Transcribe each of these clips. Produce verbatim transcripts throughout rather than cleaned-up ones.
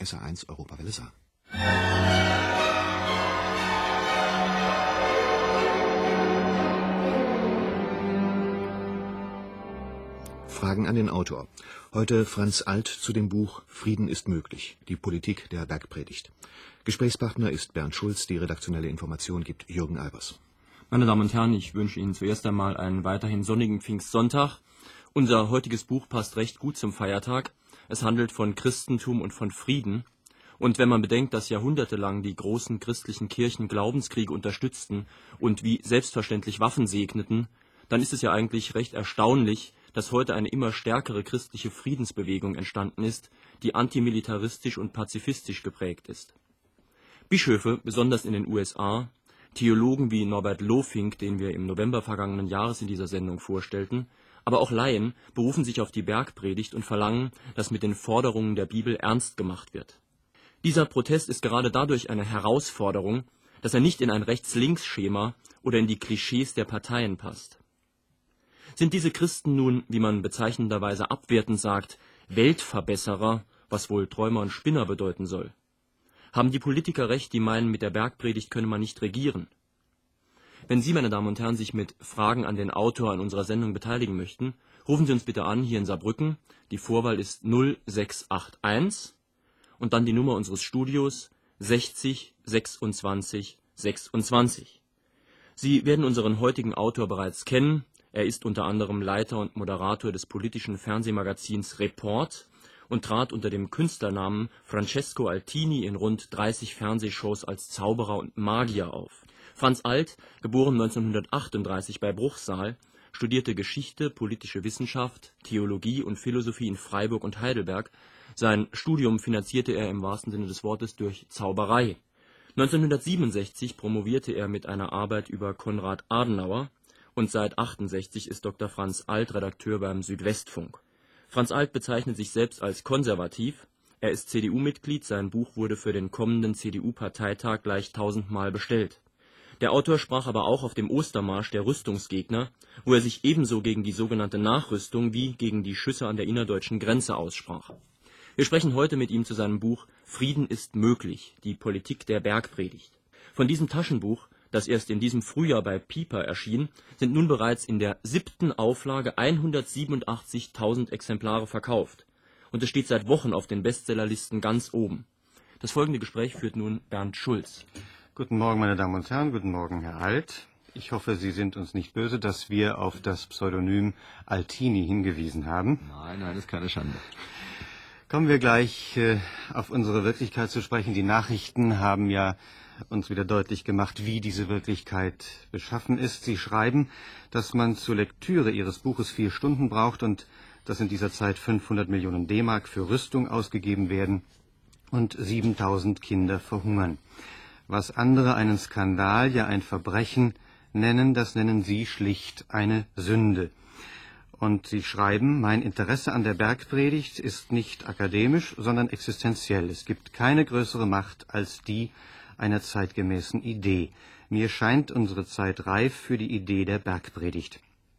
S R eins Europawelle Saar. Fragen an den Autor. Heute Franz Alt zu dem Buch Frieden ist möglich. Die Politik der Bergpredigt. Gesprächspartner ist Bernd Schulz. Die redaktionelle Information gibt Jürgen Albers. Meine Damen und Herren, ich wünsche Ihnen zuerst einmal einen weiterhin sonnigen Pfingstsonntag. Unser heutiges Buch passt recht gut zum Feiertag. Es handelt von Christentum und von Frieden. Und wenn man bedenkt, dass jahrhundertelang die großen christlichen Kirchen Glaubenskriege unterstützten und wie selbstverständlich Waffen segneten, dann ist es ja eigentlich recht erstaunlich, dass heute eine immer stärkere christliche Friedensbewegung entstanden ist, die antimilitaristisch und pazifistisch geprägt ist. Bischöfe, besonders in den U S A, Theologen wie Norbert Lofink, den wir im November vergangenen Jahres in dieser Sendung vorstellten, aber auch Laien berufen sich auf die Bergpredigt und verlangen, dass mit den Forderungen der Bibel ernst gemacht wird. Dieser Protest ist gerade dadurch eine Herausforderung, dass er nicht in ein Rechts-Links-Schema oder in die Klischees der Parteien passt. Sind diese Christen nun, wie man bezeichnenderweise abwertend sagt, Weltverbesserer, was wohl Träumer und Spinner bedeuten soll? Haben die Politiker recht, die meinen, mit der Bergpredigt könne man nicht regieren? Wenn Sie, meine Damen und Herren, sich mit Fragen an den Autor an unserer Sendung beteiligen möchten, rufen Sie uns bitte an, hier in Saarbrücken. Die Vorwahl ist null sechs acht eins und dann die Nummer unseres Studios sechzig sechsundzwanzig sechsundzwanzig. Sie werden unseren heutigen Autor bereits kennen. Er ist unter anderem Leiter und Moderator des politischen Fernsehmagazins Report und trat unter dem Künstlernamen Francesco Altini in rund dreißig Fernsehshows als Zauberer und Magier auf. Franz Alt, geboren neunzehnhundertachtunddreißig bei Bruchsal, studierte Geschichte, politische Wissenschaft, Theologie und Philosophie in Freiburg und Heidelberg. Sein Studium finanzierte er im wahrsten Sinne des Wortes durch Zauberei. neunzehnhundertsiebenundsechzig promovierte er mit einer Arbeit über Konrad Adenauer und seit achtundsechzig ist Doktor Franz Alt Redakteur beim Südwestfunk. Franz Alt bezeichnet sich selbst als konservativ. Er ist C D U-Mitglied, sein Buch wurde für den kommenden C D U-Parteitag gleich tausendmal bestellt. Der Autor sprach aber auch auf dem Ostermarsch der Rüstungsgegner, wo er sich ebenso gegen die sogenannte Nachrüstung wie gegen die Schüsse an der innerdeutschen Grenze aussprach. Wir sprechen heute mit ihm zu seinem Buch Frieden ist möglich, die Politik der Bergpredigt. Von diesem Taschenbuch, das erst in diesem Frühjahr bei Piper erschien, sind nun bereits in der siebten Auflage hundertsiebenundachtzigtausend Exemplare verkauft. Und es steht seit Wochen auf den Bestsellerlisten ganz oben. Das folgende Gespräch führt nun Bernd Schulz. Guten Morgen, meine Damen und Herren. Guten Morgen, Herr Alt. Ich hoffe, Sie sind uns nicht böse, dass wir auf das Pseudonym Altini hingewiesen haben. Nein, nein, das ist keine Schande. Kommen wir gleich äh, auf unsere Wirklichkeit zu sprechen. Die Nachrichten haben ja uns wieder deutlich gemacht, wie diese Wirklichkeit beschaffen ist. Sie schreiben, dass man zur Lektüre Ihres Buches vier Stunden braucht und dass in dieser Zeit fünfhundert Millionen D-Mark für Rüstung ausgegeben werden und siebentausend Kinder verhungern. Was andere einen Skandal, ja ein Verbrechen nennen, das nennen Sie schlicht eine Sünde. Und Sie schreiben, mein Interesse an der Bergpredigt ist nicht akademisch, sondern existenziell. Es gibt keine größere Macht als die einer zeitgemäßen Idee. Mir scheint unsere Zeit reif für die Idee der Bergpredigt.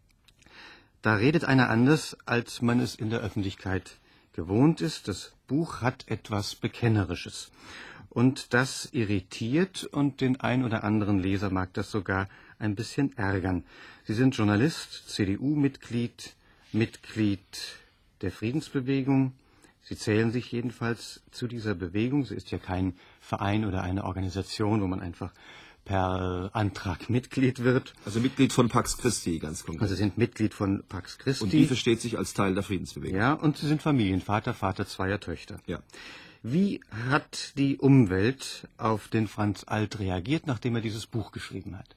Da redet einer anders, als man es in der Öffentlichkeit gewohnt ist. Das Buch hat etwas Bekennerisches. Und das irritiert und den ein oder anderen Leser mag das sogar ein bisschen ärgern. Sie sind Journalist, C D U-Mitglied, Mitglied der Friedensbewegung. Sie zählen sich jedenfalls zu dieser Bewegung. Sie ist ja kein Verein oder eine Organisation, wo man einfach per Antrag Mitglied wird. Also Mitglied von Pax Christi, ganz konkret. Also Sie sind Mitglied von Pax Christi. Und die versteht sich als Teil der Friedensbewegung. Ja, und Sie sind Familienvater, Vater zweier Töchter. Ja. Wie hat die Umwelt auf den Franz Alt reagiert, nachdem er dieses Buch geschrieben hat?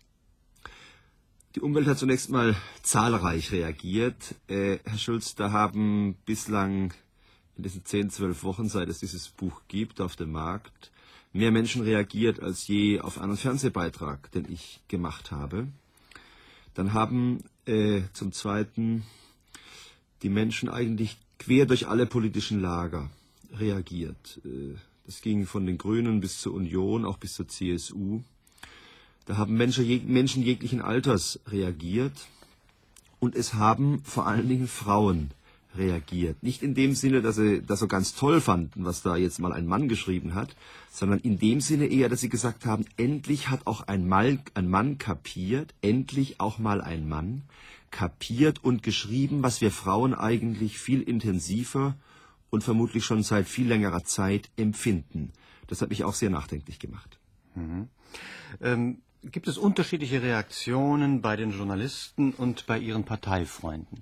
Die Umwelt hat zunächst mal zahlreich reagiert. Äh, Herr Schulz, da haben bislang in diesen zehn, zwölf Wochen, seit es dieses Buch gibt auf dem Markt, mehr Menschen reagiert als je auf einen Fernsehbeitrag, den ich gemacht habe. Dann haben äh, zum Zweiten die Menschen eigentlich quer durch alle politischen Lager reagiert. Das ging von den Grünen bis zur Union, auch bis zur C S U. Da haben Menschen, Menschen jeglichen Alters reagiert und es haben vor allen Dingen Frauen reagiert. Nicht in dem Sinne, dass sie das so ganz toll fanden, was da jetzt mal ein Mann geschrieben hat, sondern in dem Sinne eher, dass sie gesagt haben, endlich hat auch ein, Mal, ein Mann kapiert, endlich auch mal ein Mann kapiert und geschrieben, was wir Frauen eigentlich viel intensiver und vermutlich schon seit viel längerer Zeit empfinden. Das hat mich auch sehr nachdenklich gemacht. Mhm. Ähm, gibt es unterschiedliche Reaktionen bei den Journalisten und bei ihren Parteifreunden?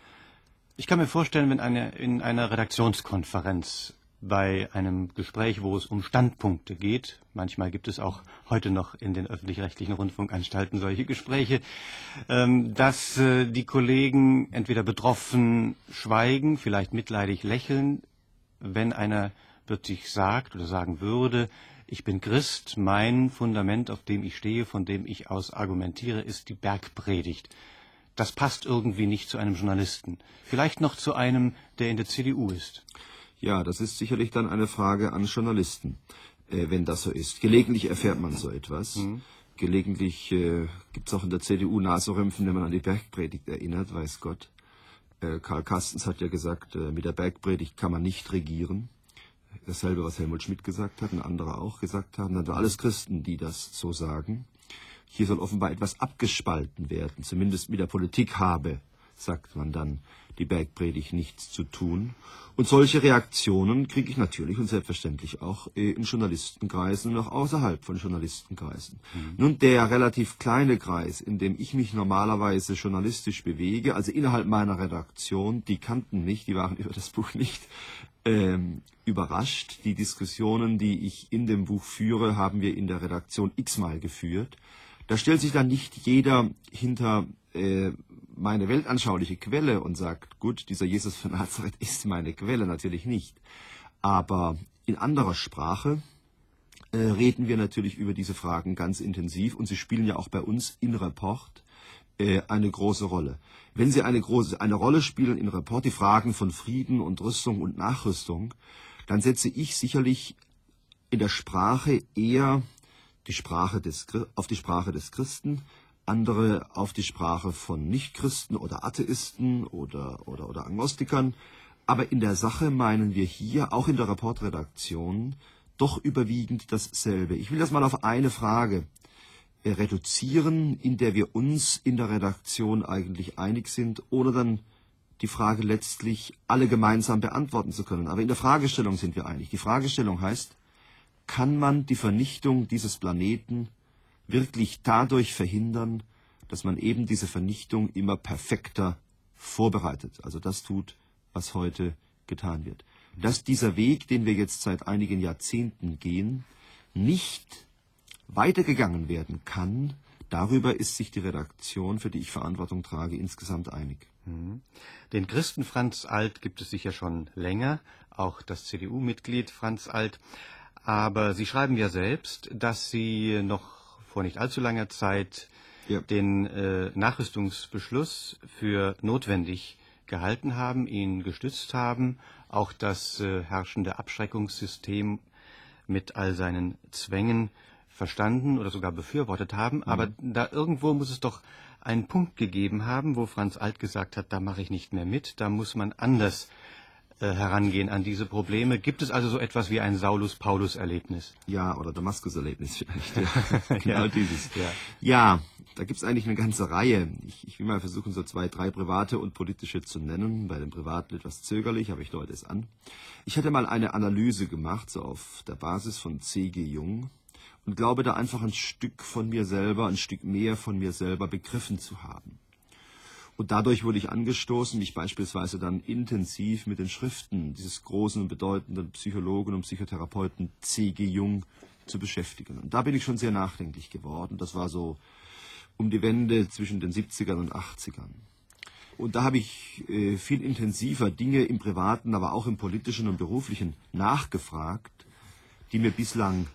Ich kann mir vorstellen, wenn eine, in einer Redaktionskonferenz bei einem Gespräch, wo es um Standpunkte geht, manchmal gibt es auch heute noch in den öffentlich-rechtlichen Rundfunkanstalten solche Gespräche, ähm, dass äh, die Kollegen entweder betroffen schweigen, vielleicht mitleidig lächeln, wenn einer plötzlich sagt oder sagen würde, ich bin Christ, mein Fundament, auf dem ich stehe, von dem ich aus argumentiere, ist die Bergpredigt. Das passt irgendwie nicht zu einem Journalisten. Vielleicht noch zu einem, der in der C D U ist. Ja, das ist sicherlich dann eine Frage an Journalisten, äh, wenn das so ist. Gelegentlich erfährt man so etwas. Mhm. Gelegentlich äh, gibt es auch in der C D U Naserümpfen, wenn man an die Bergpredigt erinnert, weiß Gott. Äh, Karl Carstens hat ja gesagt, äh, mit der Bergpredigt kann man nicht regieren. Dasselbe, was Helmut Schmidt gesagt hat und andere auch gesagt haben. Das sind alles Christen, die das so sagen. Hier soll offenbar etwas abgespalten werden. Zumindest mit der Politik habe, sagt man dann, die Bergpredigt nichts zu tun. Und solche Reaktionen kriege ich natürlich und selbstverständlich auch in Journalistenkreisen und auch außerhalb von Journalistenkreisen. Mhm. Nun, der relativ kleine Kreis, in dem ich mich normalerweise journalistisch bewege, also innerhalb meiner Redaktion, die kannten mich, die waren über das Buch nicht ähm, überrascht. Die Diskussionen, die ich in dem Buch führe, haben wir in der Redaktion x-mal geführt. Da stellt sich dann nicht jeder hinter äh, meine weltanschauliche Quelle und sagt, gut, dieser Jesus von Nazareth ist meine Quelle, natürlich nicht. Aber in anderer Sprache äh, reden wir natürlich über diese Fragen ganz intensiv und sie spielen ja auch bei uns in Report äh, eine große Rolle. Wenn sie eine, große, eine Rolle spielen in Report, die Fragen von Frieden und Rüstung und Nachrüstung, dann setze ich sicherlich in der Sprache eher die Sprache des, auf die Sprache des Christen, andere auf die Sprache von Nichtchristen oder Atheisten oder, oder, oder Agnostikern. Aber in der Sache meinen wir hier, auch in der Reportredaktion, doch überwiegend dasselbe. Ich will das mal auf eine Frage äh, reduzieren, in der wir uns in der Redaktion eigentlich einig sind, ohne dann die Frage letztlich alle gemeinsam beantworten zu können. Aber in der Fragestellung sind wir einig. Die Fragestellung heißt, kann man die Vernichtung dieses Planeten wirklich dadurch verhindern, dass man eben diese Vernichtung immer perfekter vorbereitet. Also das tut, was heute getan wird. Dass dieser Weg, den wir jetzt seit einigen Jahrzehnten gehen, nicht weitergegangen werden kann, darüber ist sich die Redaktion, für die ich Verantwortung trage, insgesamt einig. Den Christen Franz Alt gibt es sicher schon länger, auch das C D U-Mitglied Franz Alt. Aber Sie schreiben ja selbst, dass Sie noch vor nicht allzu langer Zeit ja. den äh, Nachrüstungsbeschluss für notwendig gehalten haben, ihn gestützt haben, auch das äh, herrschende Abschreckungssystem mit all seinen Zwängen verstanden oder sogar befürwortet haben. Mhm. Aber da irgendwo muss es doch einen Punkt gegeben haben, wo Franz Alt gesagt hat, da mache ich nicht mehr mit, da muss man anders äh, herangehen an diese Probleme. Gibt es also so etwas wie ein Saulus-Paulus-Erlebnis? Ja, oder Damaskus-Erlebnis vielleicht. Ja. Genau ja. dieses. Ja, ja da gibt es eigentlich eine ganze Reihe. Ich, ich will mal versuchen, so zwei, drei private und politische zu nennen. Bei den privaten etwas zögerlich, aber ich deute es an. Ich hatte mal eine Analyse gemacht, so auf der Basis von C G Jung. Und glaube, da einfach ein Stück von mir selber, ein Stück mehr von mir selber begriffen zu haben. Und dadurch wurde ich angestoßen, mich beispielsweise dann intensiv mit den Schriften dieses großen und bedeutenden Psychologen und Psychotherapeuten C G Jung zu beschäftigen. Und da bin ich schon sehr nachdenklich geworden. Das war so um die Wende zwischen den siebzigern und achtzigern. Und da habe ich äh, viel intensiver Dinge im Privaten, aber auch im Politischen und Beruflichen nachgefragt, die mir bislang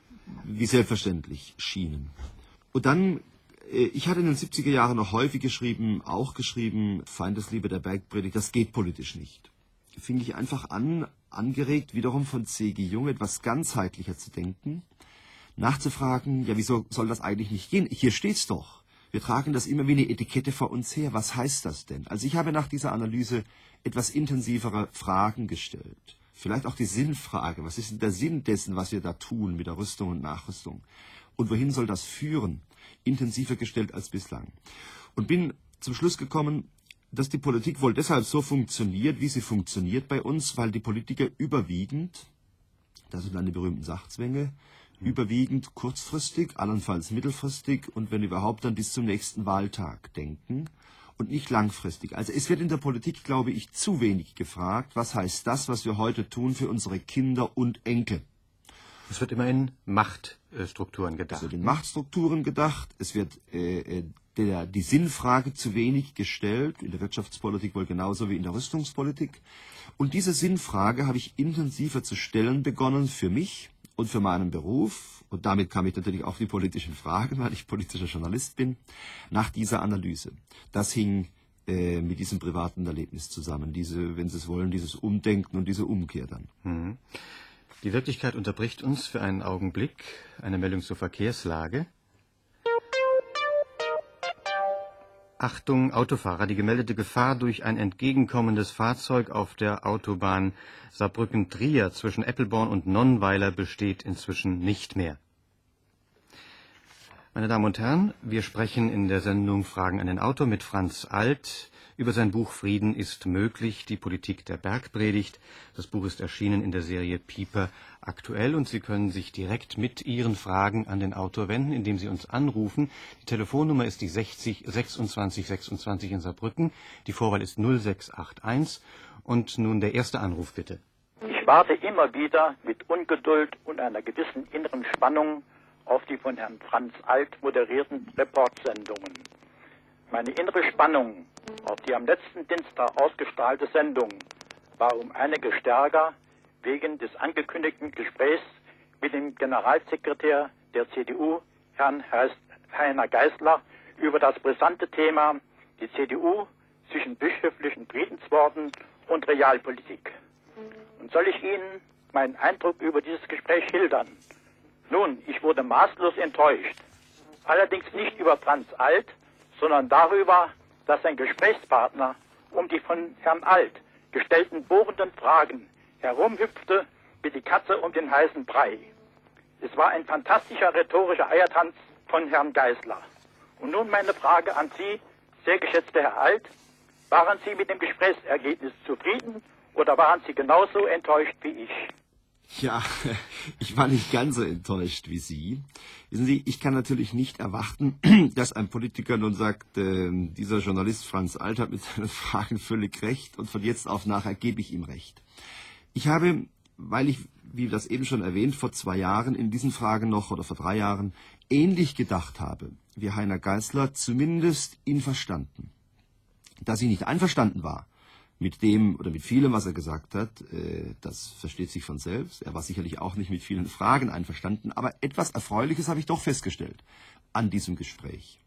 wie selbstverständlich schienen. Und dann, äh, ich hatte in den siebziger Jahren noch häufig geschrieben, auch geschrieben, Feindesliebe der Bergpredigt, das geht politisch nicht. Fing ich einfach an, angeregt wiederum von C G Jung etwas ganzheitlicher zu denken, nachzufragen, ja, wieso soll das eigentlich nicht gehen? Hier steht's doch. Wir tragen das immer wie eine Etikette vor uns her. Was heißt das denn? Also ich habe nach dieser Analyse etwas intensivere Fragen gestellt. Vielleicht auch die Sinnfrage. Was ist denn der Sinn dessen, was wir da tun mit der Rüstung und Nachrüstung? Und wohin soll das führen? Intensiver gestellt als bislang. Und bin zum Schluss gekommen, dass die Politik wohl deshalb so funktioniert, wie sie funktioniert bei uns, weil die Politiker überwiegend, das sind dann die berühmten Sachzwänge, überwiegend kurzfristig, allenfalls mittelfristig und wenn überhaupt dann bis zum nächsten Wahltag denken und nicht langfristig. Also es wird in der Politik, glaube ich, zu wenig gefragt, was heißt das, was wir heute tun für unsere Kinder und Enkel. Es wird immer in Machtstrukturen gedacht. Es wird in Machtstrukturen gedacht, es wird äh, der, die Sinnfrage zu wenig gestellt, in der Wirtschaftspolitik wohl genauso wie in der Rüstungspolitik. Und diese Sinnfrage habe ich intensiver zu stellen begonnen für mich und für meinen Beruf, und damit kam ich natürlich auf die politischen Fragen, weil ich politischer Journalist bin, nach dieser Analyse. Das hing äh, mit diesem privaten Erlebnis zusammen, diese, wenn Sie es wollen, dieses Umdenken und diese Umkehr dann. Mhm. Die Wirklichkeit unterbricht uns für einen Augenblick. Eine Meldung zur Verkehrslage. Achtung, Autofahrer, die gemeldete Gefahr durch ein entgegenkommendes Fahrzeug auf der Autobahn Saarbrücken-Trier zwischen Eppelborn und Nonnweiler besteht inzwischen nicht mehr. Meine Damen und Herren, wir sprechen in der Sendung Fragen an den Autor mit Franz Alt über sein Buch Frieden ist möglich, die Politik der Bergpredigt. Das Buch ist erschienen in der Serie Piper aktuell und Sie können sich direkt mit Ihren Fragen an den Autor wenden, indem Sie uns anrufen. Die Telefonnummer ist die sechzig sechsundzwanzig sechsundzwanzig in Saarbrücken. Die Vorwahl ist null sechs acht eins. Und nun der erste Anruf bitte. Ich warte immer wieder mit Ungeduld und einer gewissen inneren Spannung auf die von Herrn Franz Alt moderierten Reportsendungen. Meine innere Spannung auf die am letzten Dienstag ausgestrahlte Sendung war um einige stärker wegen des angekündigten Gesprächs mit dem Generalsekretär der C D U, Herrn Heiner Geißler, über das brisante Thema die C D U zwischen bischöflichen Friedensworten und Realpolitik. Und soll ich Ihnen meinen Eindruck über dieses Gespräch schildern? Nun, ich wurde maßlos enttäuscht. Allerdings nicht über Franz Alt, sondern darüber, dass sein Gesprächspartner um die von Herrn Alt gestellten bohrenden Fragen herumhüpfte wie die Katze um den heißen Brei. Es war ein fantastischer rhetorischer Eiertanz von Herrn Geißler. Und nun meine Frage an Sie, sehr geschätzter Herr Alt. Waren Sie mit dem Gesprächsergebnis zufrieden oder waren Sie genauso enttäuscht wie ich? Ja, ich war nicht ganz so enttäuscht wie Sie. Wissen Sie, ich kann natürlich nicht erwarten, dass ein Politiker nun sagt, äh, dieser Journalist Franz Alt hat mit seinen Fragen völlig recht und von jetzt auf nachher gebe ich ihm recht. Ich habe, weil ich, wie das eben schon erwähnt, vor zwei Jahren in diesen Fragen noch oder vor drei Jahren ähnlich gedacht habe, wie Heiner Geißler, zumindest ihn verstanden. Dass ich nicht einverstanden war mit dem oder mit vielem, was er gesagt hat, äh, das versteht sich von selbst. Er war sicherlich auch nicht mit vielen Fragen einverstanden, aber etwas Erfreuliches habe ich doch festgestellt an diesem Gespräch.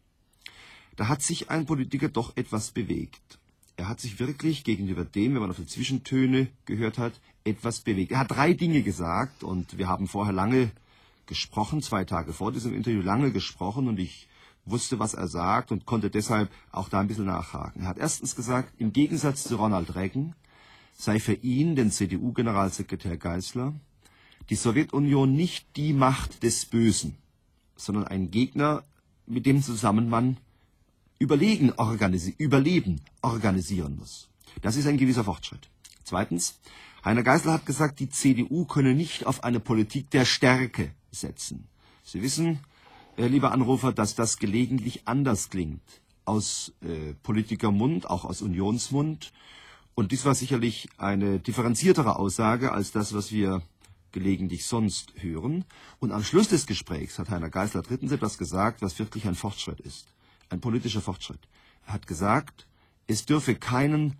Da hat sich ein Politiker doch etwas bewegt. Er hat sich wirklich gegenüber dem, wenn man auf die Zwischentöne gehört hat, etwas bewegt. Er hat drei Dinge gesagt und wir haben vorher lange gesprochen, zwei Tage vor diesem Interview lange gesprochen und ich wusste, was er sagt und konnte deshalb auch da ein bisschen nachhaken. Er hat erstens gesagt, im Gegensatz zu Ronald Reagan sei für ihn, den C D U-Generalsekretär Geißler, die Sowjetunion nicht die Macht des Bösen, sondern ein Gegner, mit dem zusammen man Überlegen organisi- Überleben organisieren muss. Das ist ein gewisser Fortschritt. Zweitens, Heiner Geißler hat gesagt, die C D U könne nicht auf eine Politik der Stärke setzen. Sie wissen, lieber Anrufer, dass das gelegentlich anders klingt aus äh, Politikermund, auch aus Unionsmund. Und dies war sicherlich eine differenziertere Aussage als das, was wir gelegentlich sonst hören. Und am Schluss des Gesprächs hat Heiner Geißler drittens etwas gesagt, was wirklich ein Fortschritt ist, ein politischer Fortschritt. Er hat gesagt, es dürfe keinen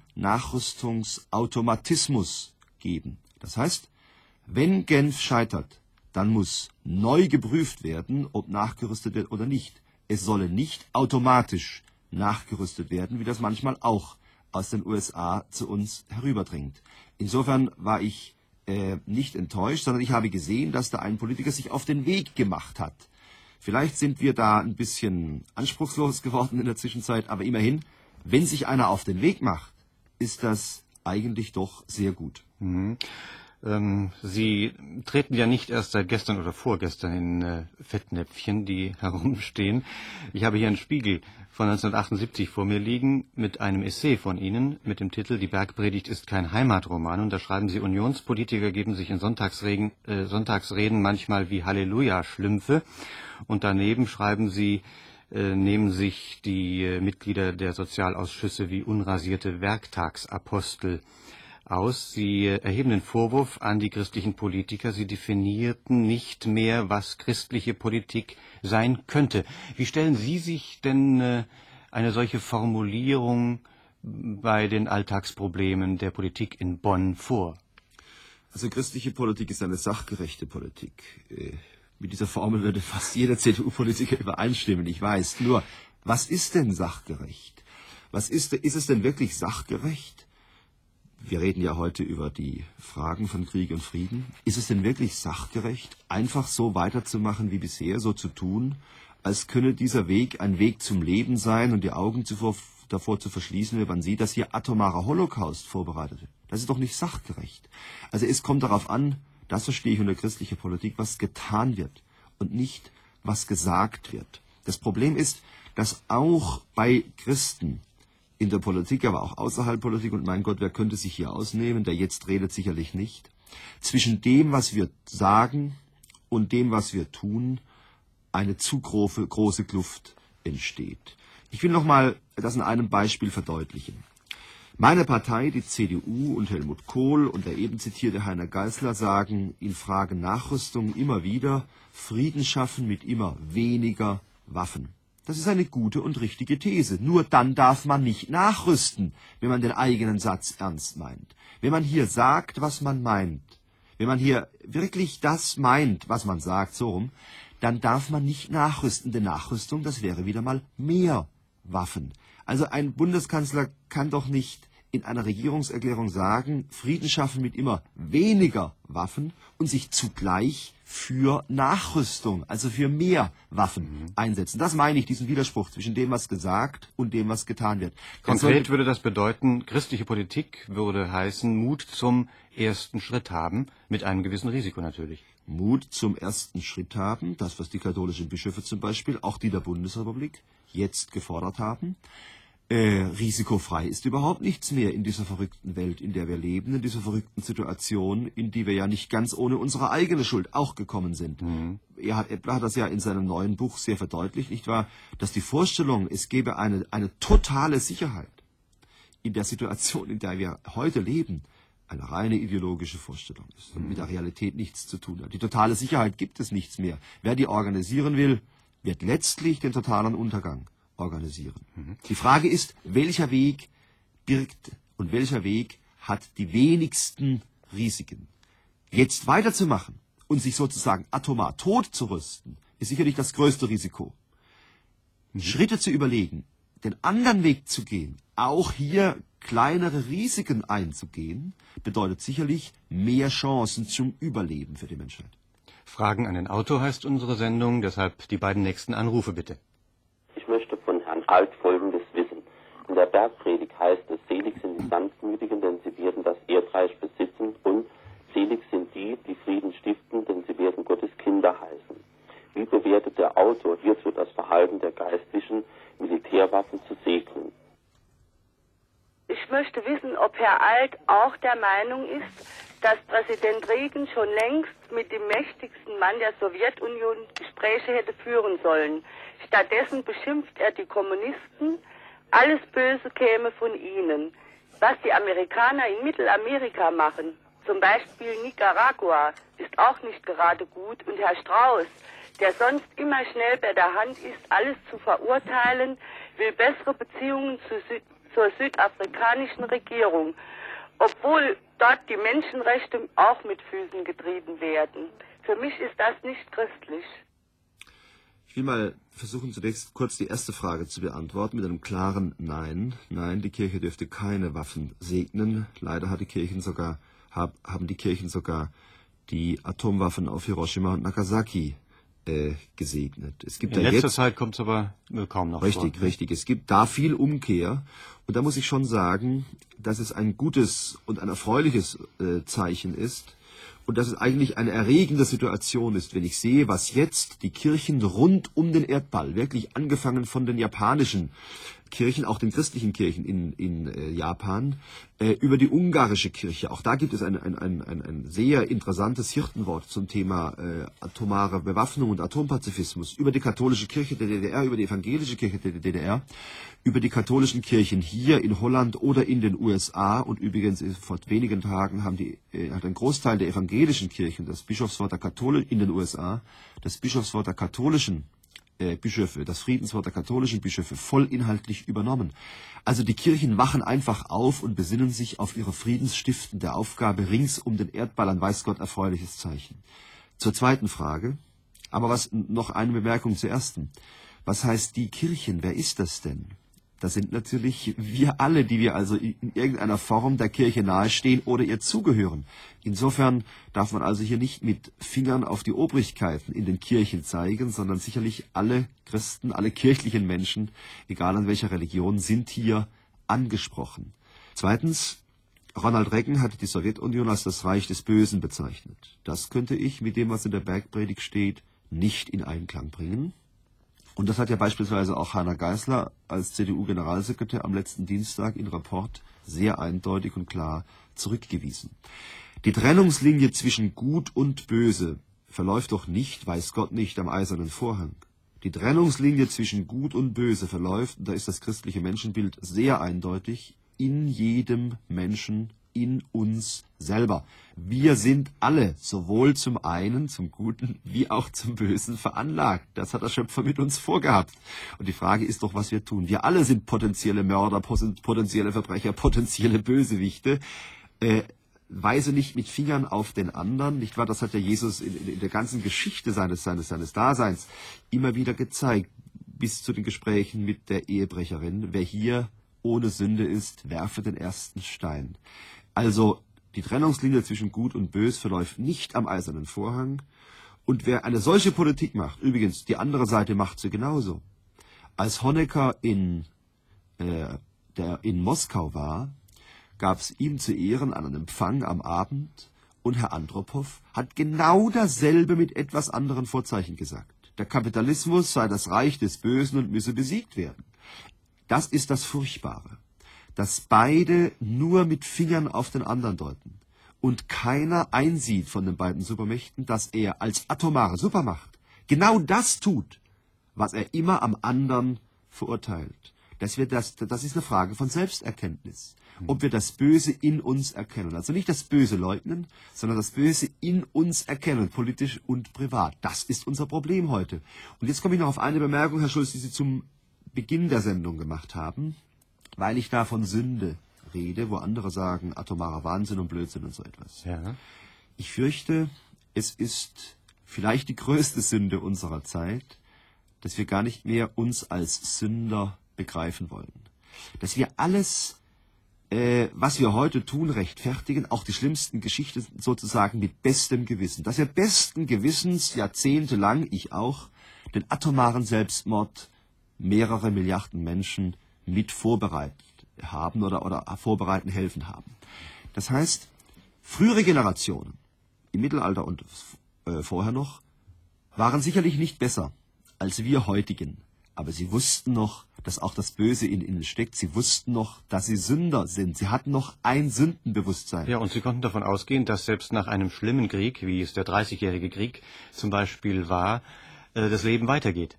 Nachrüstungsautomatismus geben. Das heißt, wenn Genf scheitert, dann muss neu geprüft werden, ob nachgerüstet wird oder nicht. Es solle nicht automatisch nachgerüstet werden, wie das manchmal auch aus den U S A zu uns herüberdringt. Insofern war ich äh, nicht enttäuscht, sondern ich habe gesehen, dass da ein Politiker sich auf den Weg gemacht hat, Vielleicht sind wir da ein bisschen anspruchslos geworden in der Zwischenzeit, aber immerhin, wenn sich einer auf den Weg macht, ist das eigentlich doch sehr gut. Mhm. Ähm, Sie treten ja nicht erst seit gestern oder vorgestern in äh, Fettnäpfchen, die herumstehen. Ich habe hier einen Spiegel von neunzehnhundertachtundsiebzig vor mir liegen mit einem Essay von Ihnen mit dem Titel Die Bergpredigt ist kein Heimatroman. Und da schreiben Sie, Unionspolitiker geben sich in Sonntagsreden, äh, Sonntagsreden manchmal wie Halleluja-Schlümpfe. Und daneben schreiben Sie, äh, nehmen sich die äh, Mitglieder der Sozialausschüsse wie unrasierte Werktagsapostel aus. Sie erheben den Vorwurf an die christlichen Politiker, sie definierten nicht mehr, was christliche Politik sein könnte. Wie stellen Sie sich denn äh, eine solche Formulierung bei den Alltagsproblemen der Politik in Bonn vor? Also christliche Politik ist eine sachgerechte Politik. Äh, mit dieser Formel würde fast jeder C D U-Politiker übereinstimmen, ich weiß. Nur, was ist denn sachgerecht? Was ist, ist es denn wirklich sachgerecht? Wir reden ja heute über die Fragen von Krieg und Frieden. Ist es denn wirklich sachgerecht, einfach so weiterzumachen wie bisher, so zu tun, als könne dieser Weg ein Weg zum Leben sein und die Augen zuvor, davor zu verschließen, wenn man sieht, dass hier atomarer Holocaust vorbereitet wird? Das ist doch nicht sachgerecht. Also es kommt darauf an, das verstehe ich unter christlicher Politik, was getan wird und nicht, was gesagt wird. Das Problem ist, dass auch bei Christen in der Politik, aber auch außerhalb Politik, und mein Gott, wer könnte sich hier ausnehmen, der jetzt redet sicherlich nicht, zwischen dem, was wir sagen und dem, was wir tun, eine zu große, große Kluft entsteht. Ich will nochmal das in einem Beispiel verdeutlichen. Meine Partei, die C D U und Helmut Kohl und der eben zitierte Heiner Geißler sagen in Fragen Nachrüstung immer wieder, Frieden schaffen mit immer weniger Waffen. Das ist eine gute und richtige These. Nur dann darf man nicht nachrüsten, wenn man den eigenen Satz ernst meint. Wenn man hier sagt, was man meint, wenn man hier wirklich das meint, was man sagt, so rum, dann darf man nicht nachrüsten. Denn Nachrüstung, das wäre wieder mal mehr Waffen. Also ein Bundeskanzler kann doch nicht in einer Regierungserklärung sagen, Frieden schaffen mit immer weniger Waffen und sich zugleich für Nachrüstung, also für mehr Waffen mhm. einsetzen. Das meine ich, diesen Widerspruch zwischen dem, was gesagt und dem, was getan wird. Konkret würde das bedeuten, christliche Politik würde heißen, Mut zum ersten Schritt haben, mit einem gewissen Risiko natürlich. Mut zum ersten Schritt haben, das, was die katholischen Bischöfe zum Beispiel, auch die der Bundesrepublik, jetzt gefordert haben. Äh, risikofrei ist überhaupt nichts mehr in dieser verrückten Welt, in der wir leben, in dieser verrückten Situation, in die wir ja nicht ganz ohne unsere eigene Schuld auch gekommen sind. Mhm. Er hat, Epler hat das ja in seinem neuen Buch sehr verdeutlicht, nicht wahr, dass die Vorstellung, es gäbe eine, eine totale Sicherheit in der Situation, in der wir heute leben, eine reine ideologische Vorstellung ist und mit der Realität nichts zu tun hat. Die totale Sicherheit gibt es nichts mehr. Wer die organisieren will, wird letztlich den totalen Untergang organisieren. Mhm. Die Frage ist, welcher Weg birgt und welcher Weg hat die wenigsten Risiken. Jetzt weiterzumachen und sich sozusagen atomar tot zu rüsten, ist sicherlich das größte Risiko. Mhm. Schritte zu überlegen, den anderen Weg zu gehen, auch hier kleinere Risiken einzugehen, bedeutet sicherlich mehr Chancen zum Überleben für die Menschheit. Fragen an den Autor heißt unsere Sendung, deshalb die beiden nächsten Anrufe bitte. Ich möchte von Herrn Alt Folgendes wissen. In der Bergpredigt heißt es, selig sind die Sanftmütigen, denn sie werden das Erdreich besitzen, und selig sind die, die Frieden stiften, denn sie werden Gottes Kinder heißen. Wie bewertet der Autor hierzu das Verhalten der Geistlichen, Militärwaffen zu segnen? Ich möchte wissen, ob Herr Alt auch der Meinung ist, dass Präsident Reagan schon längst mit dem mächtigsten Mann der Sowjetunion Gespräche hätte führen sollen. Stattdessen beschimpft er die Kommunisten, alles Böse käme von ihnen. Was die Amerikaner in Mittelamerika machen, zum Beispiel Nicaragua, ist auch nicht gerade gut. Und Herr Strauß, der sonst immer schnell bei der Hand ist, alles zu verurteilen, will bessere Beziehungen zu Süd zur südafrikanischen Regierung, obwohl dort die Menschenrechte auch mit Füßen getrieben werden. Für mich ist das nicht christlich. Ich will mal versuchen, zunächst kurz die erste Frage zu beantworten mit einem klaren Nein. Nein, die Kirche dürfte keine Waffen segnen. Leider hat die Kirchen sogar, hab, haben die Kirchen sogar die Atomwaffen auf Hiroshima und Nagasaki äh, gesegnet. Es gibt In ja letzter jetzt, Zeit kommt es aber kaum noch richtig, vor. richtig. Es gibt da viel Umkehr. Und da muss ich schon sagen, dass es ein gutes und ein erfreuliches äh, Zeichen ist. Und dass es eigentlich eine erregende Situation ist, wenn ich sehe, was jetzt die Kirchen rund um den Erdball, wirklich angefangen von den japanischen Kirchen, auch den christlichen Kirchen in, in äh, Japan, äh, über die ungarische Kirche. Auch da gibt es ein, ein, ein, ein, ein sehr interessantes Hirtenwort zum Thema äh, atomare Bewaffnung und Atompazifismus. Über die katholische Kirche der D D R, über die evangelische Kirche der D D R, über die katholischen Kirchen hier in Holland oder in den U S A. Und übrigens vor wenigen Tagen haben die, äh, hat ein Großteil der evangelischen Kirchen das Bischofswort der Katholik in den U S A, das Bischofswort der katholischen Äh, Bischöfe, das Friedenswort der katholischen Bischöfe vollinhaltlich übernommen. Also die Kirchen wachen einfach auf und besinnen sich auf ihre friedensstiftende Aufgabe rings um den Erdball, ein weiß Gott erfreuliches Zeichen. Zur zweiten Frage, aber was noch eine Bemerkung zur ersten. Was heißt die Kirchen? Wer ist das denn? Das sind natürlich wir alle, die wir also in irgendeiner Form der Kirche nahestehen oder ihr zugehören. Insofern darf man also hier nicht mit Fingern auf die Obrigkeiten in den Kirchen zeigen, sondern sicherlich alle Christen, alle kirchlichen Menschen, egal an welcher Religion, sind hier angesprochen. Zweitens, Ronald Reagan hat die Sowjetunion als das Reich des Bösen bezeichnet. Das könnte ich mit dem, was in der Bergpredigt steht, nicht in Einklang bringen. Und das hat ja beispielsweise auch Heiner Geisler als C D U-Generalsekretär am letzten Dienstag in Rapport sehr eindeutig und klar zurückgewiesen. Die Trennungslinie zwischen Gut und Böse verläuft doch nicht, weiß Gott nicht, am eisernen Vorhang. Die Trennungslinie zwischen Gut und Böse verläuft, und da ist das christliche Menschenbild sehr eindeutig, in jedem Menschen, in uns selber. Wir sind alle sowohl zum einen, zum Guten, wie auch zum Bösen veranlagt. Das hat der Schöpfer mit uns vorgehabt. Und die Frage ist doch, was wir tun. Wir alle sind potenzielle Mörder, potenzielle Verbrecher, potenzielle Bösewichte. Äh, weise nicht mit Fingern auf den anderen, nicht wahr? Das hat ja Jesus in, in der ganzen Geschichte seines, seines, seines Daseins immer wieder gezeigt, bis zu den Gesprächen mit der Ehebrecherin. Wer hier ohne Sünde ist, werfe den ersten Stein. Also die Trennungslinie zwischen Gut und Bös verläuft nicht am eisernen Vorhang. Und wer eine solche Politik macht, übrigens, die andere Seite macht sie genauso. Als Honecker in, äh, der in Moskau war, gab es ihm zu Ehren einen Empfang am Abend und Herr Andropow hat genau dasselbe mit etwas anderen Vorzeichen gesagt. Der Kapitalismus sei das Reich des Bösen und müsse besiegt werden. Das ist das Furchtbare, dass beide nur mit Fingern auf den anderen deuten und keiner einsieht von den beiden Supermächten, dass er als atomare Supermacht genau das tut, was er immer am anderen verurteilt. Dass wir das, das ist eine Frage von Selbsterkenntnis. Ob wir das Böse in uns erkennen. Also nicht das Böse leugnen, sondern das Böse in uns erkennen, politisch und privat. Das ist unser Problem heute. Und jetzt komme ich noch auf eine Bemerkung, Herr Schulz, die Sie zum Beginn der Sendung gemacht haben, weil ich da von Sünde rede, wo andere sagen, atomarer Wahnsinn und Blödsinn und so etwas. Ja. Ich fürchte, es ist vielleicht die größte Sünde unserer Zeit, dass wir gar nicht mehr uns als Sünder begreifen wollen. Dass wir alles, äh, was wir heute tun, rechtfertigen, auch die schlimmsten Geschichten sozusagen mit bestem Gewissen. Dass wir besten Gewissens jahrzehntelang, ich auch, den atomaren Selbstmord mehrere Milliarden Menschen mit vorbereitet haben oder, oder vorbereiten helfen haben. Das heißt, frühere Generationen, im Mittelalter und äh, vorher noch, waren sicherlich nicht besser als wir heutigen. Aber sie wussten noch, dass auch das Böse in ihnen steckt. Sie wussten noch, dass sie Sünder sind. Sie hatten noch ein Sündenbewusstsein. Ja, und sie konnten davon ausgehen, dass selbst nach einem schlimmen Krieg, wie es der Dreißigjährige Krieg zum Beispiel war, äh, das Leben weitergeht.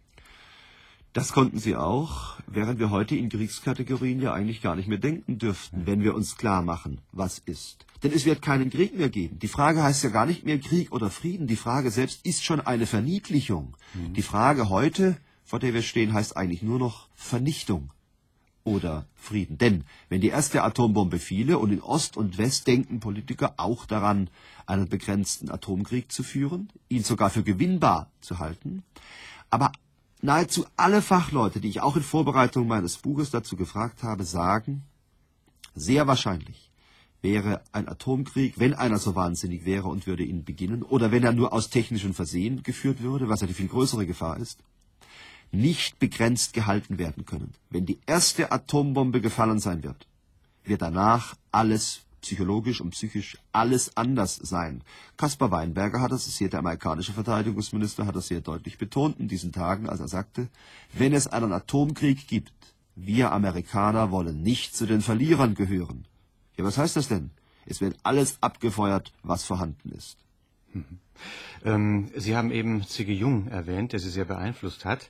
Das konnten sie auch, während wir heute in Kriegskategorien ja eigentlich gar nicht mehr denken dürften, wenn wir uns klar machen, was ist. Denn es wird keinen Krieg mehr geben. Die Frage heißt ja gar nicht mehr Krieg oder Frieden. Die Frage selbst ist schon eine Verniedlichung. Mhm. Die Frage heute, vor der wir stehen, heißt eigentlich nur noch Vernichtung oder Frieden. Denn wenn die erste Atombombe fiele und in Ost und West denken Politiker auch daran, einen begrenzten Atomkrieg zu führen, ihn sogar für gewinnbar zu halten, aber nahezu alle Fachleute, die ich auch in Vorbereitung meines Buches dazu gefragt habe, sagen, sehr wahrscheinlich wäre ein Atomkrieg, wenn einer so wahnsinnig wäre und würde ihn beginnen, oder wenn er nur aus technischen Versehen geführt würde, was ja die viel größere Gefahr ist, nicht begrenzt gehalten werden können. Wenn die erste Atombombe gefallen sein wird, wird danach alles psychologisch und psychisch alles anders sein. Caspar Weinberger hat das, das ist hier der amerikanische Verteidigungsminister, hat das sehr deutlich betont in diesen Tagen, als er sagte, wenn es einen Atomkrieg gibt, wir Amerikaner wollen nicht zu den Verlierern gehören. Ja, was heißt das denn? Es wird alles abgefeuert, was vorhanden ist. Mhm. Ähm, Sie haben eben C G Jung erwähnt, der Sie sehr beeinflusst hat.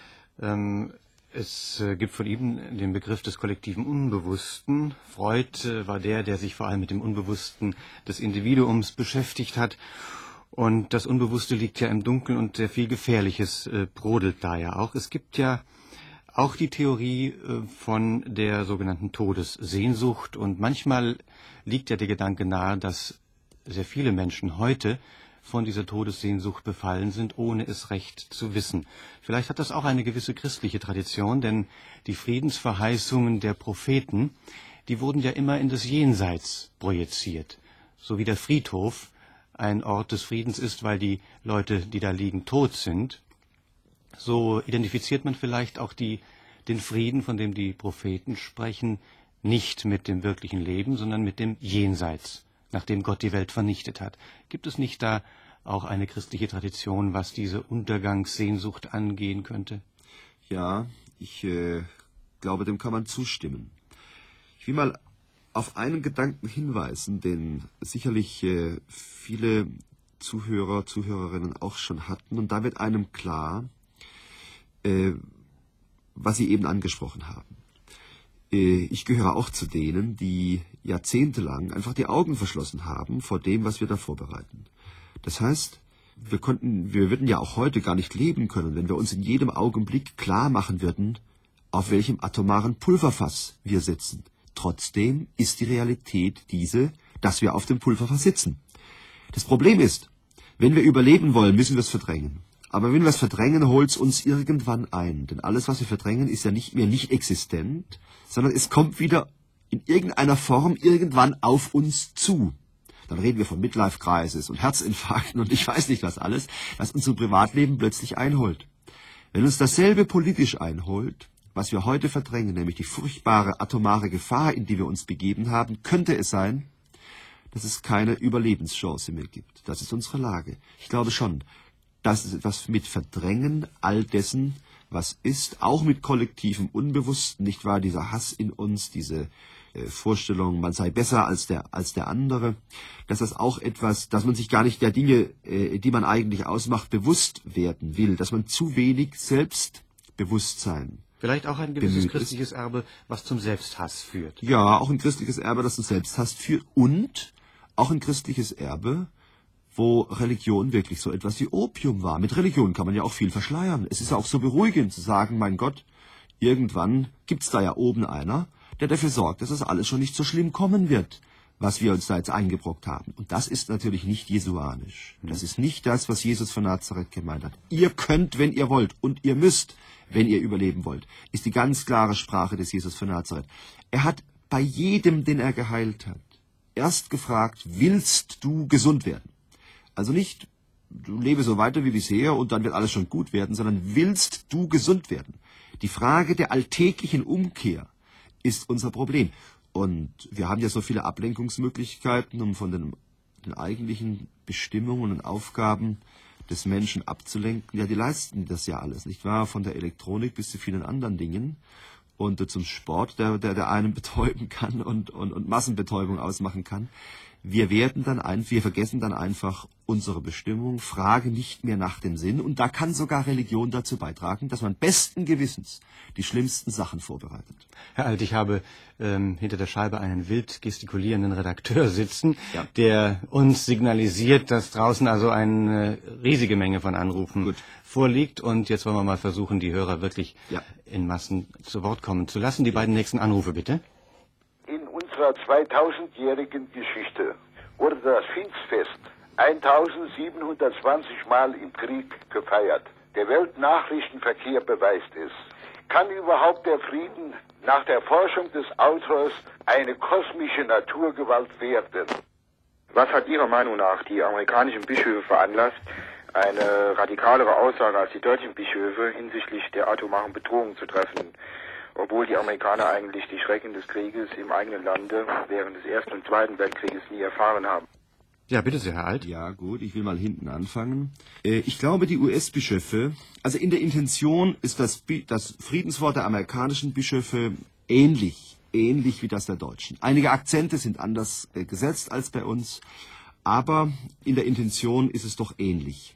Ähm, es äh, gibt von ihm den Begriff des kollektiven Unbewussten. Freud äh, war der, der sich vor allem mit dem Unbewussten des Individuums beschäftigt hat. Und das Unbewusste liegt ja im Dunkeln und sehr viel Gefährliches äh, brodelt da ja auch. Es gibt ja auch die Theorie äh, von der sogenannten Todessehnsucht. Und manchmal liegt ja der Gedanke nahe, dass sehr viele Menschen heute von dieser Todessehnsucht befallen sind, ohne es recht zu wissen. Vielleicht hat das auch eine gewisse christliche Tradition, denn die Friedensverheißungen der Propheten, die wurden ja immer in das Jenseits projiziert. So wie der Friedhof ein Ort des Friedens ist, weil die Leute, die da liegen, tot sind, so identifiziert man vielleicht auch die, den Frieden, von dem die Propheten sprechen, nicht mit dem wirklichen Leben, sondern mit dem Jenseits, nachdem Gott die Welt vernichtet hat. Gibt es nicht da auch eine christliche Tradition, was diese Untergangssehnsucht angehen könnte? Ja, ich äh, glaube, dem kann man zustimmen. Ich will mal auf einen Gedanken hinweisen, den sicherlich äh, viele Zuhörer, Zuhörerinnen auch schon hatten. Und da wird einem klar, äh, was Sie eben angesprochen haben. Äh, ich gehöre auch zu denen, die jahrzehntelang einfach die Augen verschlossen haben vor dem, was wir da vorbereiten. Das heißt, wir konnten, wir würden ja auch heute gar nicht leben können, wenn wir uns in jedem Augenblick klar machen würden, auf welchem atomaren Pulverfass wir sitzen. Trotzdem ist die Realität diese, dass wir auf dem Pulverfass sitzen. Das Problem ist, wenn wir überleben wollen, müssen wir es verdrängen. Aber wenn wir es verdrängen, holt es uns irgendwann ein. Denn alles, was wir verdrängen, ist ja nicht mehr nicht existent, sondern es kommt wieder in irgendeiner Form irgendwann auf uns zu. Dann reden wir von Midlife-Crisis und Herzinfarkten und ich weiß nicht was alles, was unser Privatleben plötzlich einholt. Wenn uns dasselbe politisch einholt, was wir heute verdrängen, nämlich die furchtbare atomare Gefahr, in die wir uns begeben haben, könnte es sein, dass es keine Überlebenschance mehr gibt. Das ist unsere Lage. Ich glaube schon, dass es etwas mit Verdrängen all dessen, was ist, auch mit kollektivem Unbewussten, nicht wahr, dieser Hass in uns, diese äh, Vorstellung, man sei besser als der, als der andere, dass das auch etwas, dass man sich gar nicht der Dinge, äh, die man eigentlich ausmacht, bewusst werden will, dass man zu wenig Selbstbewusstsein Vielleicht auch ein gewisses bemüht christliches ist. Erbe, was zum Selbsthass führt. Ja, auch ein christliches Erbe, das zum Selbsthass führt und auch ein christliches Erbe, wo Religion wirklich so etwas wie Opium war. Mit Religion kann man ja auch viel verschleiern. Es ist auch so beruhigend zu sagen, mein Gott, irgendwann gibt's da ja oben einer, der dafür sorgt, dass es alles schon nicht so schlimm kommen wird, was wir uns da jetzt eingebrockt haben. Und das ist natürlich nicht jesuanisch. Das ist nicht das, was Jesus von Nazareth gemeint hat. Ihr könnt, wenn ihr wollt, und ihr müsst, wenn ihr überleben wollt, ist die ganz klare Sprache des Jesus von Nazareth. Er hat bei jedem, den er geheilt hat, erst gefragt, willst du gesund werden? Also nicht, du lebe so weiter wie bisher und dann wird alles schon gut werden, sondern willst du gesund werden? Die Frage der alltäglichen Umkehr ist unser Problem. Und wir haben ja so viele Ablenkungsmöglichkeiten, um von den, den eigentlichen Bestimmungen und Aufgaben des Menschen abzulenken. Ja, die leisten das ja alles, nicht wahr? Von der Elektronik bis zu vielen anderen Dingen. Und äh, zum Sport, der, der, der einen betäuben kann und, und, und Massenbetäubung ausmachen kann. Wir werden dann ein, wir vergessen dann einfach unsere Bestimmung, fragen nicht mehr nach dem Sinn. Und da kann sogar Religion dazu beitragen, dass man besten Gewissens die schlimmsten Sachen vorbereitet. Herr Alt, ich habe ähm, hinter der Scheibe einen wild gestikulierenden Redakteur sitzen, Ja. der uns signalisiert, dass draußen also eine riesige Menge von Anrufen Gut. vorliegt. Und jetzt wollen wir mal versuchen, die Hörer wirklich Ja. in Massen zu Wort kommen zu lassen. Die beiden nächsten Anrufe, bitte. In unserer zweitausendjährigen Geschichte wurde das Pfingstfest eintausendsiebenhundertzwanzig Mal im Krieg gefeiert. Der Weltnachrichtenverkehr beweist es. Kann überhaupt der Frieden nach der Forschung des Autors eine kosmische Naturgewalt werden. Was hat Ihrer Meinung nach die amerikanischen Bischöfe veranlasst, eine radikalere Aussage als die deutschen Bischöfe hinsichtlich der atomaren Bedrohung zu treffen, obwohl die Amerikaner eigentlich die Schrecken des Krieges im eigenen Lande während des Ersten und Zweiten Weltkrieges nie erfahren haben? Ja, bitte sehr, Herr Alt. Ja, gut, ich will mal hinten anfangen. Äh, ich glaube, die U S-Bischöfe, also in der Intention ist das, Bi das Friedenswort der amerikanischen Bischöfe ähnlich, ähnlich wie das der Deutschen. Einige Akzente sind anders äh, gesetzt als bei uns, aber in der Intention ist es doch ähnlich.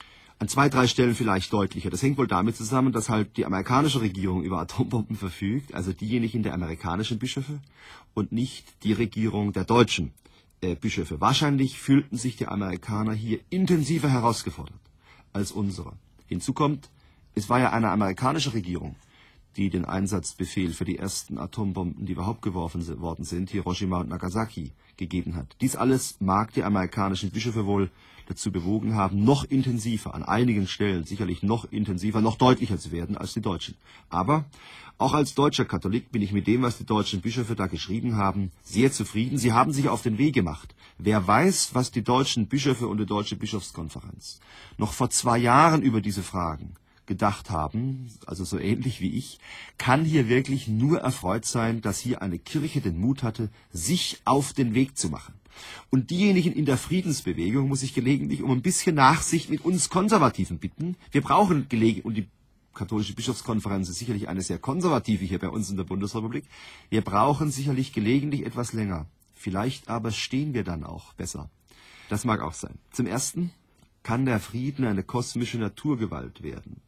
An zwei, drei Stellen vielleicht deutlicher. Das hängt wohl damit zusammen, dass halt die amerikanische Regierung über Atombomben verfügt, also diejenigen der amerikanischen Bischöfe und nicht die Regierung der deutschen äh, Bischöfe. Wahrscheinlich fühlten sich die Amerikaner hier intensiver herausgefordert als unsere. Hinzu kommt, es war ja eine amerikanische Regierung, die den Einsatzbefehl für die ersten Atombomben, die überhaupt geworfen worden sind, Hiroshima und Nagasaki, gegeben hat. Dies alles mag die amerikanischen Bischöfe wohl dazu bewogen haben, noch intensiver, an einigen Stellen sicherlich noch intensiver, noch deutlicher zu werden als die Deutschen. Aber auch als deutscher Katholik bin ich mit dem, was die deutschen Bischöfe da geschrieben haben, sehr zufrieden. Sie haben sich auf den Weg gemacht. Wer weiß, was die deutschen Bischöfe und die Deutsche Bischofskonferenz noch vor zwei Jahren über diese Fragen gedacht haben, also so ähnlich wie ich, kann hier wirklich nur erfreut sein, dass hier eine Kirche den Mut hatte, sich auf den Weg zu machen. Und diejenigen in der Friedensbewegung muss ich gelegentlich um ein bisschen Nachsicht mit uns Konservativen bitten. Wir brauchen gelegentlich, und die katholische Bischofskonferenz ist sicherlich eine sehr konservative hier bei uns in der Bundesrepublik, wir brauchen sicherlich gelegentlich etwas länger. Vielleicht aber stehen wir dann auch besser. Das mag auch sein. Zum Ersten kann der Frieden eine kosmische Naturgewalt werden.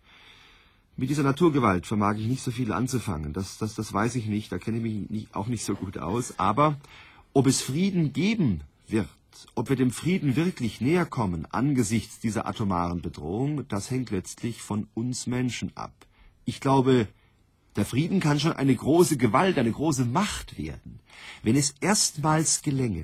Mit dieser Naturgewalt vermag ich nicht so viel anzufangen. Das, das, das weiß ich nicht, da kenne ich mich nicht, auch nicht so gut aus. Aber ob es Frieden geben wird, ob wir dem Frieden wirklich näher kommen angesichts dieser atomaren Bedrohung, das hängt letztlich von uns Menschen ab. Ich glaube, der Frieden kann schon eine große Gewalt, eine große Macht werden, wenn es erstmals gelänge,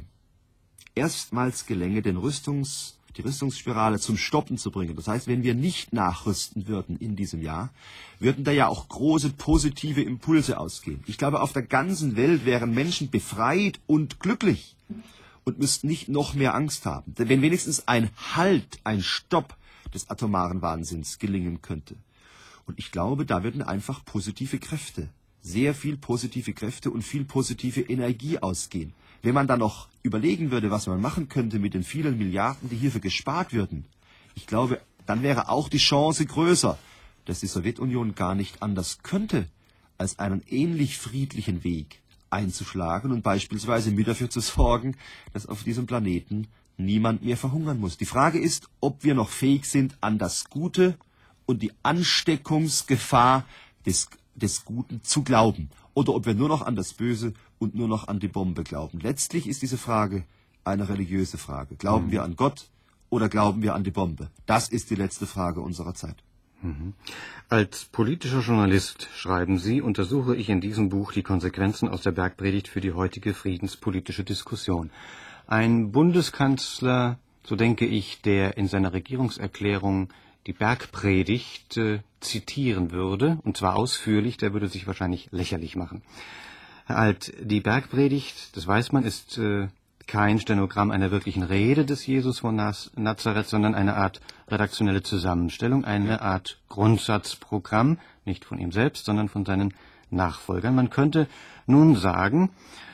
erstmals gelänge, den Rüstungs die Rüstungsspirale zum Stoppen zu bringen. Das heißt, wenn wir nicht nachrüsten würden in diesem Jahr, würden da ja auch große positive Impulse ausgehen. Ich glaube, auf der ganzen Welt wären Menschen befreit und glücklich und müssten nicht noch mehr Angst haben. Denn wenn wenigstens ein Halt, ein Stopp des atomaren Wahnsinns gelingen könnte. Und ich glaube, da würden einfach positive Kräfte, sehr viel positive Kräfte und viel positive Energie ausgehen. Wenn man dann noch überlegen würde, was man machen könnte mit den vielen Milliarden, die hierfür gespart würden, ich glaube, dann wäre auch die Chance größer, dass die Sowjetunion gar nicht anders könnte, als einen ähnlich friedlichen Weg einzuschlagen und beispielsweise mit dafür zu sorgen, dass auf diesem Planeten niemand mehr verhungern muss. Die Frage ist, ob wir noch fähig sind, an das Gute und die Ansteckungsgefahr des, des Guten zu glauben. Oder ob wir nur noch an das Böse und nur noch an die Bombe glauben. Letztlich ist diese Frage eine religiöse Frage. Glauben mhm. wir an Gott oder glauben wir an die Bombe? Das ist die letzte Frage unserer Zeit. Mhm. Als politischer Journalist, schreiben Sie, untersuche ich in diesem Buch die Konsequenzen aus der Bergpredigt für die heutige friedenspolitische Diskussion. Ein Bundeskanzler, so denke ich, der in seiner Regierungserklärung die Bergpredigt äh, zitieren würde, und zwar ausführlich, der würde sich wahrscheinlich lächerlich machen. Herr Alt, die Bergpredigt, das weiß man, ist äh, kein Stenogramm einer wirklichen Rede des Jesus von Naz- Nazareth, sondern eine Art redaktionelle Zusammenstellung, eine Art Grundsatzprogramm, nicht von ihm selbst, sondern von seinen Nachfolgern. Man könnte nun sagen,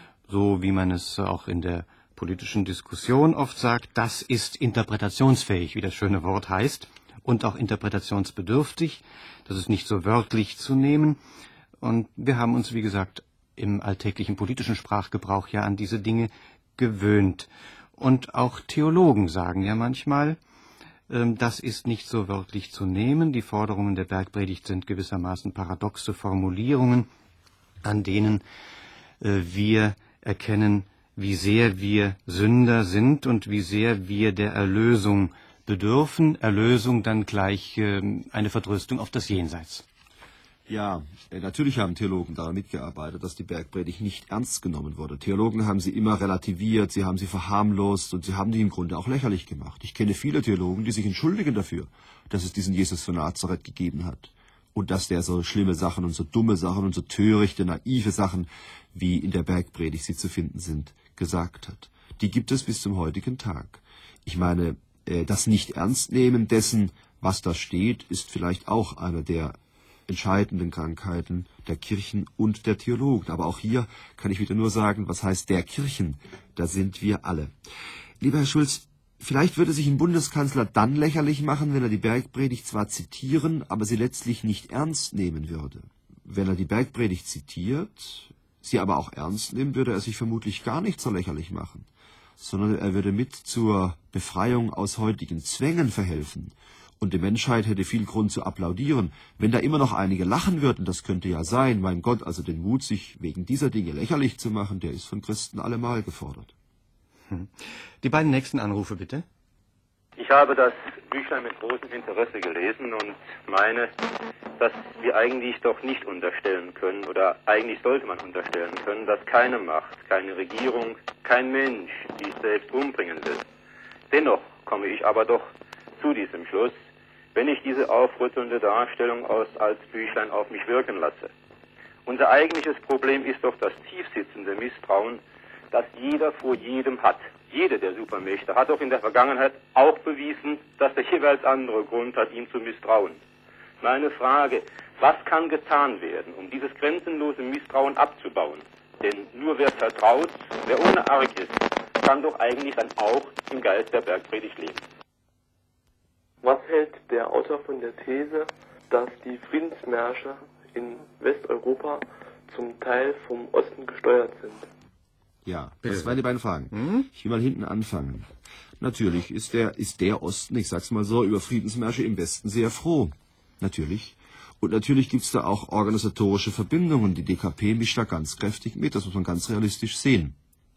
so wie man es auch in der politischen Diskussion oft sagt, das ist interpretationsfähig, wie das schöne Wort heißt, und auch interpretationsbedürftig. Das ist nicht so wörtlich zu nehmen. Und wir haben uns, wie gesagt, im alltäglichen politischen Sprachgebrauch ja an diese Dinge gewöhnt. Und auch Theologen sagen ja manchmal, äh, das ist nicht so wörtlich zu nehmen. Die Forderungen der Bergpredigt sind gewissermaßen paradoxe Formulierungen, an denen äh, wir erkennen, wie sehr wir Sünder sind und wie sehr wir der Erlösung bedürfen. Erlösung dann gleich äh, eine Vertröstung auf das Jenseits. Ja, natürlich haben Theologen daran mitgearbeitet, dass die Bergpredigt nicht ernst genommen wurde. Theologen haben sie immer relativiert, sie haben sie verharmlost und sie haben die im Grunde auch lächerlich gemacht. Ich kenne viele Theologen, die sich entschuldigen dafür, dass es diesen Jesus von Nazareth gegeben hat. und dass der so schlimme Sachen und so dumme Sachen und so törichte, naive Sachen, wie in der Bergpredigt sie zu finden sind, gesagt hat. Die gibt es bis zum heutigen Tag. Ich meine, das Nicht-Ernst-Nehmen dessen, was da steht, ist vielleicht auch eine der entscheidenden Krankheiten der Kirchen und der Theologen. Aber auch hier kann ich wieder nur sagen, was heißt der Kirchen? Da sind wir alle. Lieber Herr Schulz, vielleicht würde sich ein Bundeskanzler dann lächerlich machen, wenn er die Bergpredigt zwar zitieren, aber sie letztlich nicht ernst nehmen würde. Wenn er die Bergpredigt zitiert, sie aber auch ernst nimmt, würde er sich vermutlich gar nicht so lächerlich machen, sondern er würde mit zur Befreiung aus heutigen Zwängen verhelfen. Und die Menschheit hätte viel Grund zu applaudieren. Wenn da immer noch einige lachen würden, das könnte ja sein, mein Gott, also den Mut, sich wegen dieser Dinge lächerlich zu machen, der ist von Christen allemal gefordert. Die beiden nächsten Anrufe, bitte. Ich habe das Büchlein mit großem Interesse gelesen und meine, dass wir eigentlich doch nicht unterstellen können, oder eigentlich sollte man unterstellen können, dass keine Macht, keine Regierung, kein Mensch sich selbst umbringen will. Dennoch komme ich aber doch zu diesem Schluss, wenn ich diese aufrüttelnde Darstellung aus als Büchlein auf mich wirken lasse. Unser eigentliches Problem ist doch das tiefsitzende Misstrauen, das jeder vor jedem hat. Jede der Supermächte hat doch in der Vergangenheit auch bewiesen, dass der jeweils andere Grund hat, ihm zu misstrauen. Meine Frage, was kann getan werden, um dieses grenzenlose Misstrauen abzubauen? Denn nur wer vertraut, wer ohne Arg ist, kann doch eigentlich dann auch im Geist der Bergpredigt leben. Was hält der Autor von der These, dass die Friedensmärsche in Westeuropa zum Teil vom Osten gesteuert sind? Ja, das waren die beiden Fragen. Hm? Ich will mal hinten anfangen. Natürlich ist der, ist der Osten, ich sag's mal so, über Friedensmärsche im Westen sehr froh. Natürlich. Und natürlich gibt's da auch organisatorische Verbindungen. Die D K P mischt da ganz kräftig mit, das muss man ganz realistisch sehen.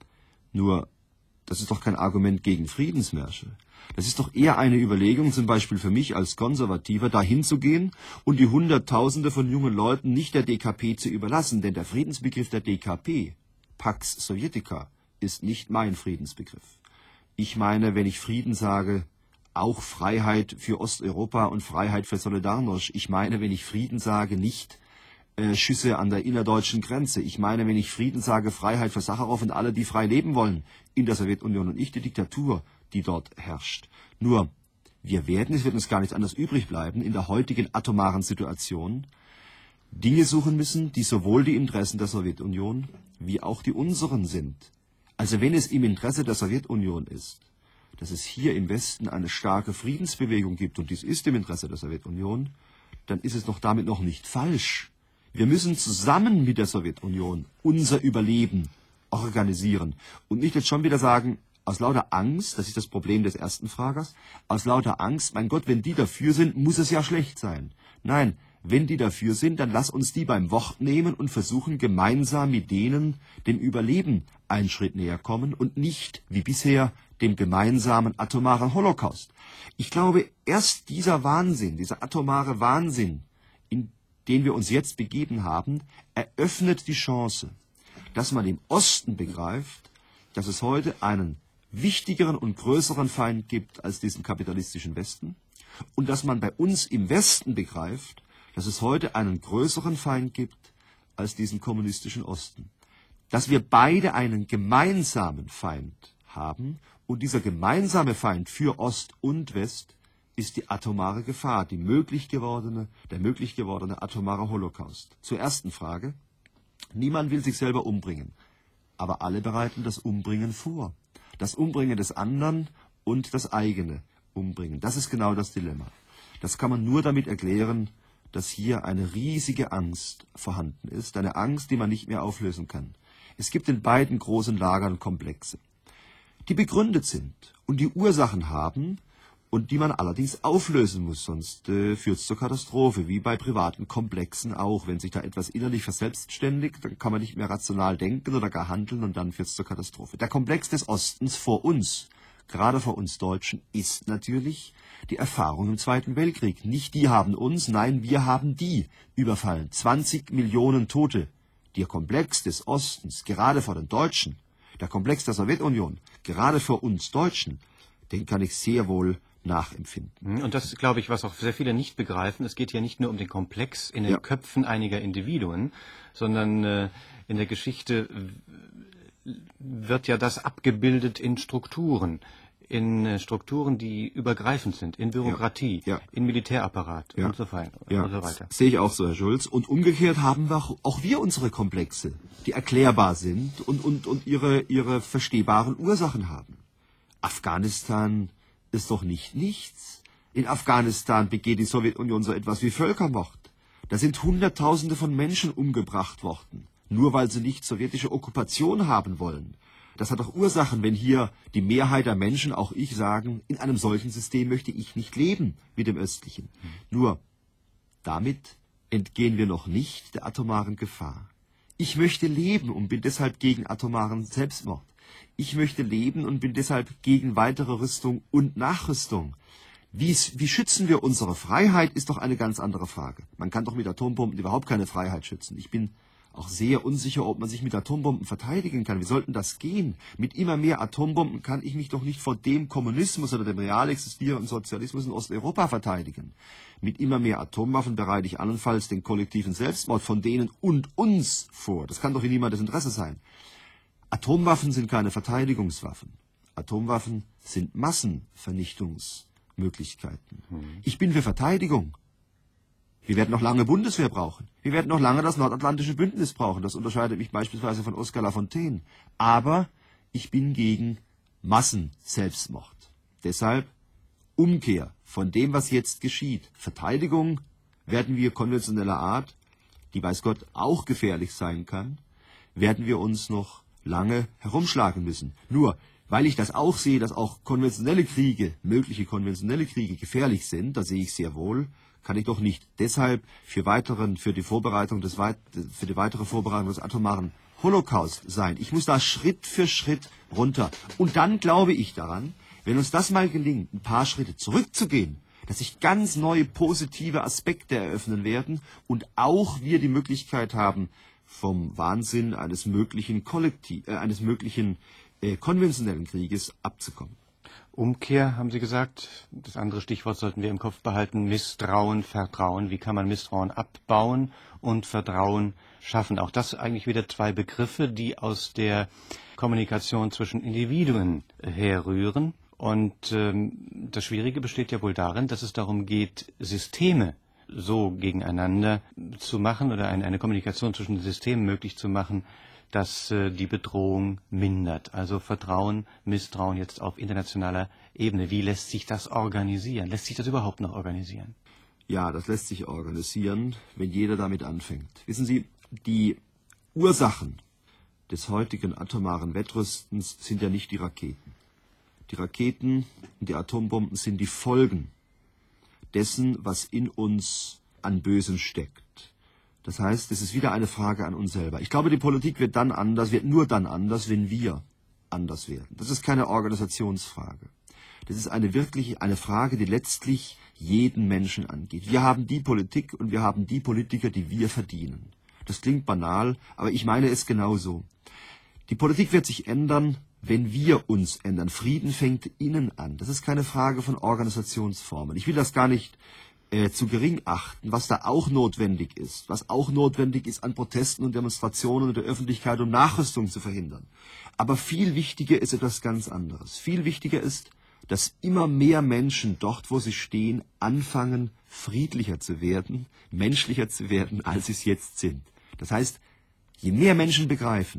Nur, das ist doch kein Argument gegen Friedensmärsche. Das ist doch eher eine Überlegung, zum Beispiel für mich als Konservativer, dahin zu gehen und die Hunderttausende von jungen Leuten nicht der D K P zu überlassen. Denn der Friedensbegriff der D K P, Pax Sovietica, ist nicht mein Friedensbegriff. Ich meine, wenn ich Frieden sage, auch Freiheit für Osteuropa und Freiheit für Solidarność. Ich meine, wenn ich Frieden sage, nicht äh, Schüsse an der innerdeutschen Grenze. Ich meine, wenn ich Frieden sage, Freiheit für Sacharow und alle, die frei leben wollen in der Sowjetunion und nicht die Diktatur, die dort herrscht. Nur, wir werden, es wird uns gar nichts anderes übrig bleiben, in der heutigen atomaren Situation Dinge suchen müssen, die sowohl die Interessen der Sowjetunion wie auch die unseren sind. Also wenn es im Interesse der Sowjetunion ist, dass es hier im Westen eine starke Friedensbewegung gibt, und dies ist im Interesse der Sowjetunion, dann ist es doch damit noch nicht falsch. Wir müssen zusammen mit der Sowjetunion unser Überleben organisieren und nicht jetzt schon wieder sagen, aus lauter Angst, das ist das Problem des ersten Fragers, aus lauter Angst, mein Gott, wenn die dafür sind, muss es ja schlecht sein. Nein, wenn die dafür sind, dann lass uns die beim Wort nehmen und versuchen, gemeinsam mit denen dem Überleben einen Schritt näher kommen und nicht, wie bisher, dem gemeinsamen atomaren Holocaust. Ich glaube, erst dieser Wahnsinn, dieser atomare Wahnsinn, in den wir uns jetzt begeben haben, eröffnet die Chance, dass man im Osten begreift, dass es heute einen wichtigeren und größeren Feind gibt als diesen kapitalistischen Westen und dass man bei uns im Westen begreift, dass es heute einen größeren Feind gibt als diesen kommunistischen Osten. Dass wir beide einen gemeinsamen Feind haben und dieser gemeinsame Feind für Ost und West ist die atomare Gefahr, die möglich gewordene, der möglich gewordene atomare Holocaust. Zur ersten Frage. Niemand will sich selber umbringen, aber alle bereiten das Umbringen vor. Das Umbringen des anderen und das eigene Umbringen. Das ist genau das Dilemma. Das kann man nur damit erklären, dass hier eine riesige Angst vorhanden ist, eine Angst, die man nicht mehr auflösen kann. Es gibt in beiden großen Lagern Komplexe, die begründet sind und die Ursachen haben und die man allerdings auflösen muss, sonst äh, führt es zur Katastrophe, wie bei privaten Komplexen auch. Wenn sich da etwas innerlich verselbstständigt, dann kann man nicht mehr rational denken oder gar handeln und dann führt es zur Katastrophe. Der Komplex des Ostens vor uns, gerade vor uns Deutschen, ist natürlich die Erfahrung im Zweiten Weltkrieg. Nicht die haben uns, nein, wir haben die überfallen. zwanzig Millionen Tote. Der Komplex des Ostens, gerade vor den Deutschen, der Komplex der Sowjetunion, gerade vor uns Deutschen, den kann ich sehr wohl nachempfinden. Und das ist, glaube ich, was auch sehr viele nicht begreifen. Es geht ja nicht nur um den Komplex in den ja. Köpfen einiger Individuen, sondern äh, in der Geschichte wird ja das abgebildet in Strukturen, in äh, Strukturen, die übergreifend sind, in Bürokratie, ja. Ja. in Militärapparat ja. und, so weiter, ja. und so weiter. Sehe ich auch so, Herr Schulz. Und umgekehrt haben wir auch, auch wir unsere Komplexe, die erklärbar sind und, und, und ihre, ihre verstehbaren Ursachen haben. Afghanistan ist doch nicht nichts. In Afghanistan begeht die Sowjetunion so etwas wie Völkermord. Da sind Hunderttausende von Menschen umgebracht worden, nur weil sie nicht sowjetische Okkupation haben wollen. Das hat doch Ursachen, wenn hier die Mehrheit der Menschen, auch ich, sagen, in einem solchen System möchte ich nicht leben, wie dem östlichen. Mhm. Nur, damit entgehen wir noch nicht der atomaren Gefahr. Ich möchte leben und bin deshalb gegen atomaren Selbstmord. Ich möchte leben und bin deshalb gegen weitere Rüstung und Nachrüstung. Wie, wie schützen wir unsere Freiheit, ist doch eine ganz andere Frage. Man kann doch mit Atombomben überhaupt keine Freiheit schützen. Ich bin auch sehr unsicher, ob man sich mit Atombomben verteidigen kann. Wie sollten das gehen? Mit immer mehr Atombomben kann ich mich doch nicht vor dem Kommunismus oder dem real existierenden Sozialismus in Osteuropa verteidigen. Mit immer mehr Atomwaffen bereite ich allenfalls den kollektiven Selbstmord von denen und uns vor. Das kann doch in niemandes Interesse sein. Atomwaffen sind keine Verteidigungswaffen. Atomwaffen sind Massenvernichtungsmöglichkeiten. Hm. Ich bin für Verteidigung. Wir werden noch lange Bundeswehr brauchen. Wir werden noch lange das Nordatlantische Bündnis brauchen. Das unterscheidet mich beispielsweise von Oskar Lafontaine. Aber ich bin gegen Massenselbstmord. Deshalb Umkehr von dem, was jetzt geschieht. Verteidigung werden wir konventioneller Art, die weiß Gott auch gefährlich sein kann, werden wir uns noch lange herumschlagen müssen. Nur, weil ich das auch sehe, dass auch konventionelle Kriege, mögliche konventionelle Kriege gefährlich sind, das sehe ich sehr wohl, kann ich doch nicht deshalb für weiteren, für die Vorbereitung des, für die weitere Vorbereitung des atomaren Holocaust sein. Ich muss da Schritt für Schritt runter. Und dann glaube ich daran, wenn uns das mal gelingt, ein paar Schritte zurückzugehen, dass sich ganz neue positive Aspekte eröffnen werden und auch wir die Möglichkeit haben, vom Wahnsinn eines möglichen Kollektiv, äh, eines möglichen äh, konventionellen Krieges abzukommen. Umkehr, haben Sie gesagt. Das andere Stichwort sollten wir im Kopf behalten. Misstrauen, Vertrauen. Wie kann man Misstrauen abbauen und Vertrauen schaffen? Auch das eigentlich wieder zwei Begriffe, die aus der Kommunikation zwischen Individuen herrühren. Und ähm, das Schwierige besteht ja wohl darin, dass es darum geht, Systeme so gegeneinander zu machen oder eine, eine Kommunikation zwischen Systemen möglich zu machen, dass äh, die Bedrohung mindert. Also Vertrauen, Misstrauen jetzt auf internationaler Ebene. Wie lässt sich das organisieren? Lässt sich das überhaupt noch organisieren? Ja, das lässt sich organisieren, wenn jeder damit anfängt. Wissen Sie, die Ursachen des heutigen atomaren Wettrüstens sind ja nicht die Raketen. Die Raketen und die Atombomben sind die Folgen dessen, was in uns an Bösem steckt. Das heißt, es ist wieder eine Frage an uns selber. Ich glaube, die Politik wird dann anders, wird nur dann anders, wenn wir anders werden. Das ist keine Organisationsfrage. Das ist eine wirklich eine Frage, die letztlich jeden Menschen angeht. Wir haben die Politik und wir haben die Politiker, die wir verdienen. Das klingt banal, aber ich meine es genauso. Die Politik wird sich ändern, wenn wir uns ändern. Frieden fängt innen an. Das ist keine Frage von Organisationsformen. Ich will das gar nicht äh, zu gering achten, was da auch notwendig ist. Was auch notwendig ist an Protesten und Demonstrationen in der Öffentlichkeit, um Nachrüstung zu verhindern. Aber viel wichtiger ist etwas ganz anderes. Viel wichtiger ist, dass immer mehr Menschen dort, wo sie stehen, anfangen, friedlicher zu werden, menschlicher zu werden, als sie es jetzt sind. Das heißt, je mehr Menschen begreifen,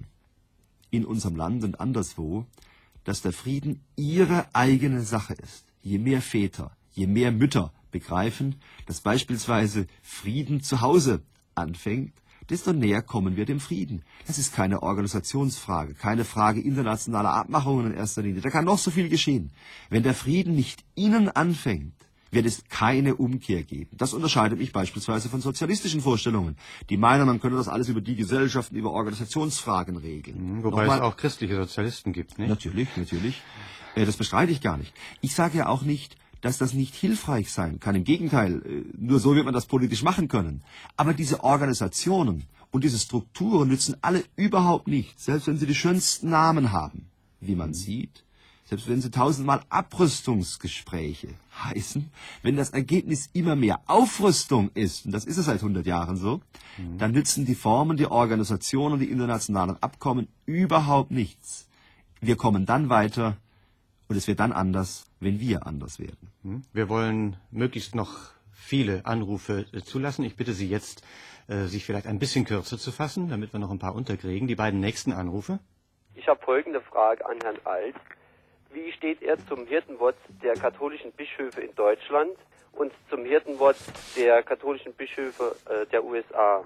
in unserem Land und anderswo, dass der Frieden ihre eigene Sache ist. Je mehr Väter, je mehr Mütter begreifen, dass beispielsweise Frieden zu Hause anfängt, desto näher kommen wir dem Frieden. Das ist keine Organisationsfrage, keine Frage internationaler Abmachungen in erster Linie. Da kann noch so viel geschehen. Wenn der Frieden nicht innen anfängt, wird es keine Umkehr geben. Das unterscheidet mich beispielsweise von sozialistischen Vorstellungen, die meinen, man könne das alles über die Gesellschaften, über Organisationsfragen regeln. Mhm, wobei Nochmal, es auch christliche Sozialisten gibt, nicht? Natürlich, natürlich. Äh, das bestreite ich gar nicht. Ich sage ja auch nicht, dass das nicht hilfreich sein kann. Im Gegenteil, äh, nur so wird man das politisch machen können. Aber diese Organisationen und diese Strukturen nützen alle überhaupt nichts, selbst wenn sie die schönsten Namen haben. Wie man sieht, selbst wenn sie tausendmal Abrüstungsgespräche heißen, wenn das Ergebnis immer mehr Aufrüstung ist, und das ist es seit hundert Jahren so, mhm. dann nützen die Formen, die Organisationen, die internationalen Abkommen überhaupt nichts. Wir kommen dann weiter und es wird dann anders, wenn wir anders werden. Wir wollen möglichst noch viele Anrufe äh, zulassen. Ich bitte Sie jetzt, äh, sich vielleicht ein bisschen kürzer zu fassen, damit wir noch ein paar unterkriegen. Die beiden nächsten Anrufe. Ich habe folgende Frage an Herrn Alt. Wie steht er zum Hirtenwort der katholischen Bischöfe in Deutschland und zum Hirtenwort der katholischen Bischöfe äh, der U S A?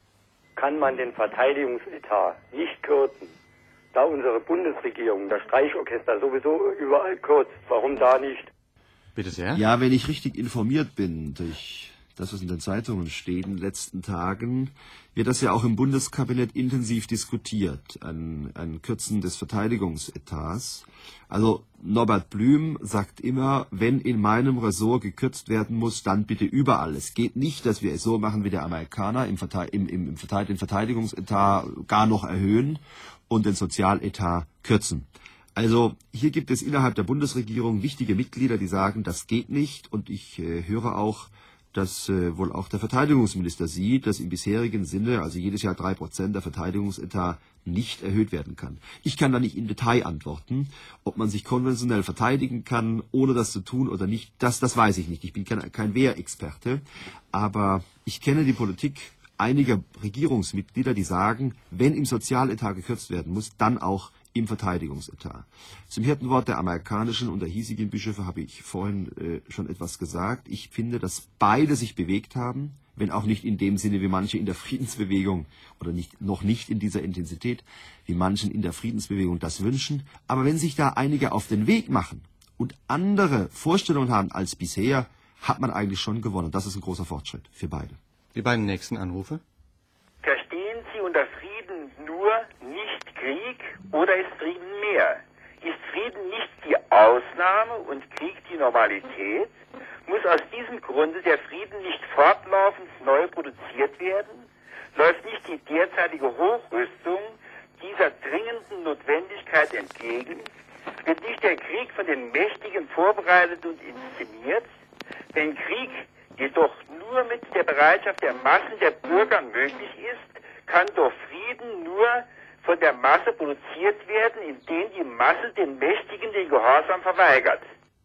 Kann man den Verteidigungsetat nicht kürzen, da unsere Bundesregierung, das Streichorchester sowieso überall kürzt? Warum da nicht? Bitte sehr. Ja, wenn ich richtig informiert bin durch das, was in den Zeitungen steht in den letzten Tagen, wird das ja auch im Bundeskabinett intensiv diskutiert, ein, ein Kürzen des Verteidigungsetats. Also Norbert Blüm sagt immer, wenn in meinem Ressort gekürzt werden muss, dann bitte überall. Es geht nicht, dass wir es so machen wie der Amerikaner, im, im, im, im den Verteidigungsetat gar noch erhöhen und den Sozialetat kürzen. Also hier gibt es innerhalb der Bundesregierung wichtige Mitglieder, die sagen, das geht nicht. Und ich äh, höre auch, dass äh, wohl auch der Verteidigungsminister sieht, dass im bisherigen Sinne, also jedes Jahr drei Prozent der Verteidigungsetat nicht erhöht werden kann. Ich kann da nicht im Detail antworten, ob man sich konventionell verteidigen kann, ohne das zu tun oder nicht. Das, das weiß ich nicht. Ich bin kein, kein Wehrexperte, aber ich kenne die Politik einiger Regierungsmitglieder, die sagen, wenn im Sozialetat gekürzt werden muss, dann auch im Verteidigungsetat. Zum Hirtenwort der amerikanischen und der hiesigen Bischöfe habe ich vorhin äh, schon etwas gesagt. Ich finde, dass beide sich bewegt haben, wenn auch nicht in dem Sinne wie manche in der Friedensbewegung oder nicht, noch nicht in dieser Intensität, wie manchen in der Friedensbewegung das wünschen. Aber wenn sich da einige auf den Weg machen und andere Vorstellungen haben als bisher, hat man eigentlich schon gewonnen. Das ist ein großer Fortschritt für beide. Die beiden nächsten Anrufe. Verstehen Sie unter Frieden nur nicht Krieg oder ist Frieden mehr? Ist Frieden nicht die Ausnahme und Krieg die Normalität? Muss aus diesem Grunde der Frieden nicht fortlaufend neu produziert werden? Läuft nicht die derzeitige Hochrüstung dieser dringenden Notwendigkeit entgegen? Wird nicht der Krieg von den Mächtigen vorbereitet und inszeniert? Wenn Krieg jedoch nur mit der Bereitschaft der Massen der Bürger möglich ist, kann doch Frieden nur von der Masse produziert werden, indem die Masse den Mächtigen den Gehorsam verweigert.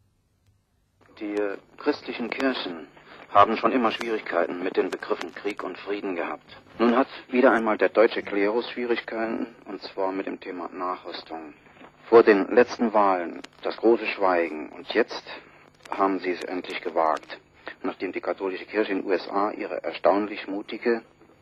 Die äh, christlichen Kirchen haben schon immer Schwierigkeiten mit den Begriffen Krieg und Frieden gehabt. Nun hat wieder einmal der deutsche Klerus Schwierigkeiten, und zwar mit dem Thema Nachrüstung. Vor den letzten Wahlen das große Schweigen, und jetzt haben sie es endlich gewagt. Nachdem die katholische Kirche in den U S A ihre erstaunlich mutige,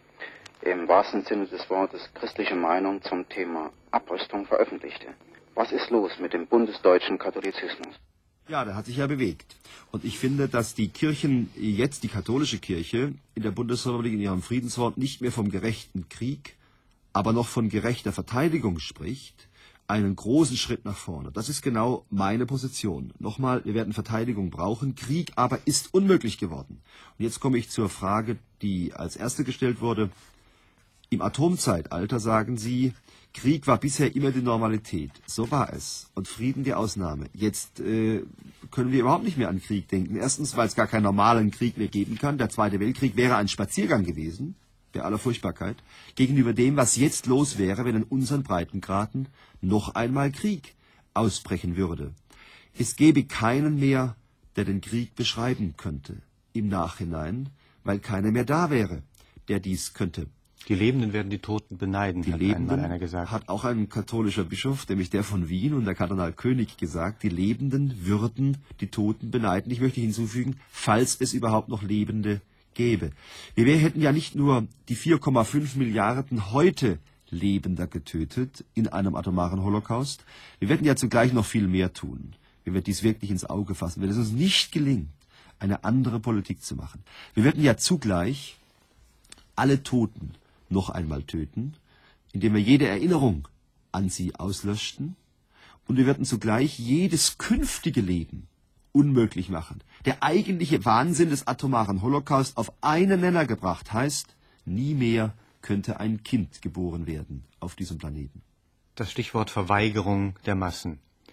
im wahrsten Sinne des Wortes christliche Meinung zum Thema Abrüstung veröffentlichte. Was ist los mit dem bundesdeutschen Katholizismus? Ja, der hat sich ja bewegt. Und ich finde, dass die Kirchen, jetzt die katholische Kirche in der Bundesrepublik in ihrem Friedenswort nicht mehr vom gerechten Krieg, aber noch von gerechter Verteidigung spricht, einen großen Schritt nach vorne. Das ist genau meine Position. Nochmal, wir werden Verteidigung brauchen. Krieg aber ist unmöglich geworden. Und jetzt komme ich zur Frage, die als erste gestellt wurde. Im Atomzeitalter, sagen Sie, Krieg war bisher immer die Normalität. So war es. Und Frieden die Ausnahme. Jetzt äh, können wir überhaupt nicht mehr an Krieg denken. Erstens, weil es gar keinen normalen Krieg mehr geben kann. Der Zweite Weltkrieg wäre ein Spaziergang gewesen, bei aller Furchtbarkeit, gegenüber dem, was jetzt los wäre, wenn in unseren Breitengraden noch einmal Krieg ausbrechen würde. Es gäbe keinen mehr, der den Krieg beschreiben könnte im Nachhinein, weil keiner mehr da wäre, der dies könnte. Die Lebenden werden die Toten beneiden, die hat Lebenden, einmal einer gesagt. Hat auch ein katholischer Bischof, nämlich der von Wien und der Kardinal König, gesagt, die Lebenden würden die Toten beneiden. Ich möchte hinzufügen, falls es überhaupt noch Lebende gäbe. Wir hätten ja nicht nur die vier Komma fünf Milliarden heute Lebender getötet in einem atomaren Holocaust, wir werden ja zugleich noch viel mehr tun, wenn wir dies wirklich ins Auge fassen, wenn es uns nicht gelingt, eine andere Politik zu machen. Wir werden ja zugleich alle Toten noch einmal töten, indem wir jede Erinnerung an sie auslöschten, und wir werden zugleich jedes künftige Leben unmöglich machen. Der eigentliche Wahnsinn des atomaren Holocaust auf einen Nenner gebracht heißt, nie mehr könnte ein Kind geboren werden auf diesem Planeten. Das Stichwort Verweigerung der Massen.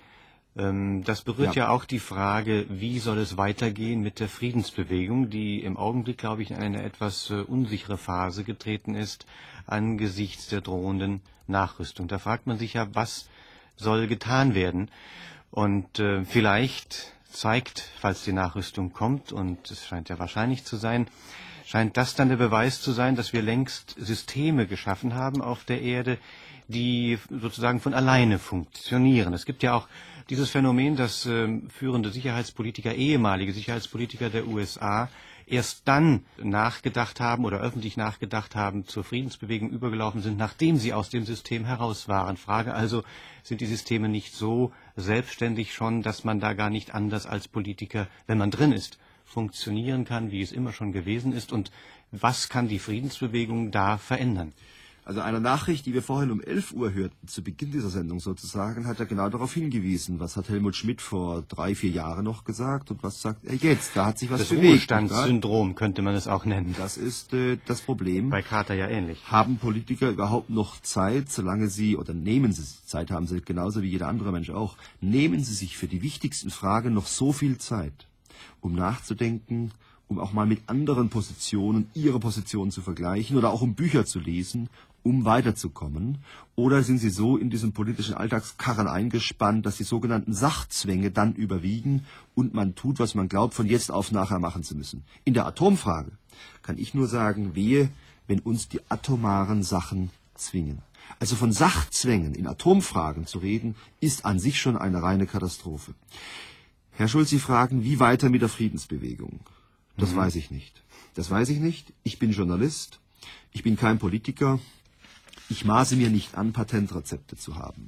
Das berührt ja. ja auch die Frage, wie soll es weitergehen mit der Friedensbewegung, die im Augenblick, glaube ich, in eine etwas unsichere Phase getreten ist angesichts der drohenden Nachrüstung. Da fragt man sich ja, was soll getan werden? Und äh, vielleicht zeigt, falls die Nachrüstung kommt, und es scheint ja wahrscheinlich zu sein, scheint das dann der Beweis zu sein, dass wir längst Systeme geschaffen haben auf der Erde, die sozusagen von alleine funktionieren. Es gibt ja auch dieses Phänomen, dass äh, führende Sicherheitspolitiker, ehemalige Sicherheitspolitiker der U S A, erst dann nachgedacht haben oder öffentlich nachgedacht haben, zur Friedensbewegung übergelaufen sind, nachdem sie aus dem System heraus waren. Frage also, sind die Systeme nicht so selbstständig schon, dass man da gar nicht anders als Politiker, wenn man drin ist, funktionieren kann, wie es immer schon gewesen ist? Und was kann die Friedensbewegung da verändern? Also eine Nachricht, die wir vorhin um elf Uhr hörten, zu Beginn dieser Sendung sozusagen, hat er genau darauf hingewiesen. Was hat Helmut Schmidt vor drei, vier Jahren noch gesagt und was sagt er jetzt? Da hat sich was das bewegt. Das Ruhestandssyndrom könnte man es auch nennen. Das ist äh, das Problem. Bei Carter ja ähnlich. Haben Politiker überhaupt noch Zeit, solange sie, oder nehmen sie, Zeit haben sie genauso wie jeder andere Mensch auch, nehmen sie sich für die wichtigsten Fragen noch so viel Zeit, um nachzudenken, um auch mal mit anderen Positionen ihre Positionen zu vergleichen oder auch um Bücher zu lesen, um weiterzukommen? Oder sind sie so in diesem politischen Alltagskarren eingespannt, dass die sogenannten Sachzwänge dann überwiegen und man tut, was man glaubt, von jetzt auf nachher machen zu müssen? In der Atomfrage kann ich nur sagen, wehe, wenn uns die atomaren Sachen zwingen. Also von Sachzwängen in Atomfragen zu reden, ist an sich schon eine reine Katastrophe. Herr Schulz, Sie fragen, wie weiter mit der Friedensbewegung? Das mhm. weiß ich nicht. Das weiß ich nicht. Ich bin Journalist. Ich bin kein Politiker. Ich maße mir nicht an, Patentrezepte zu haben.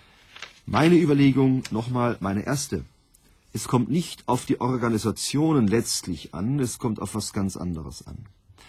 Meine Überlegung, nochmal meine erste. Es kommt nicht auf die Organisationen letztlich an, es kommt auf was ganz anderes an.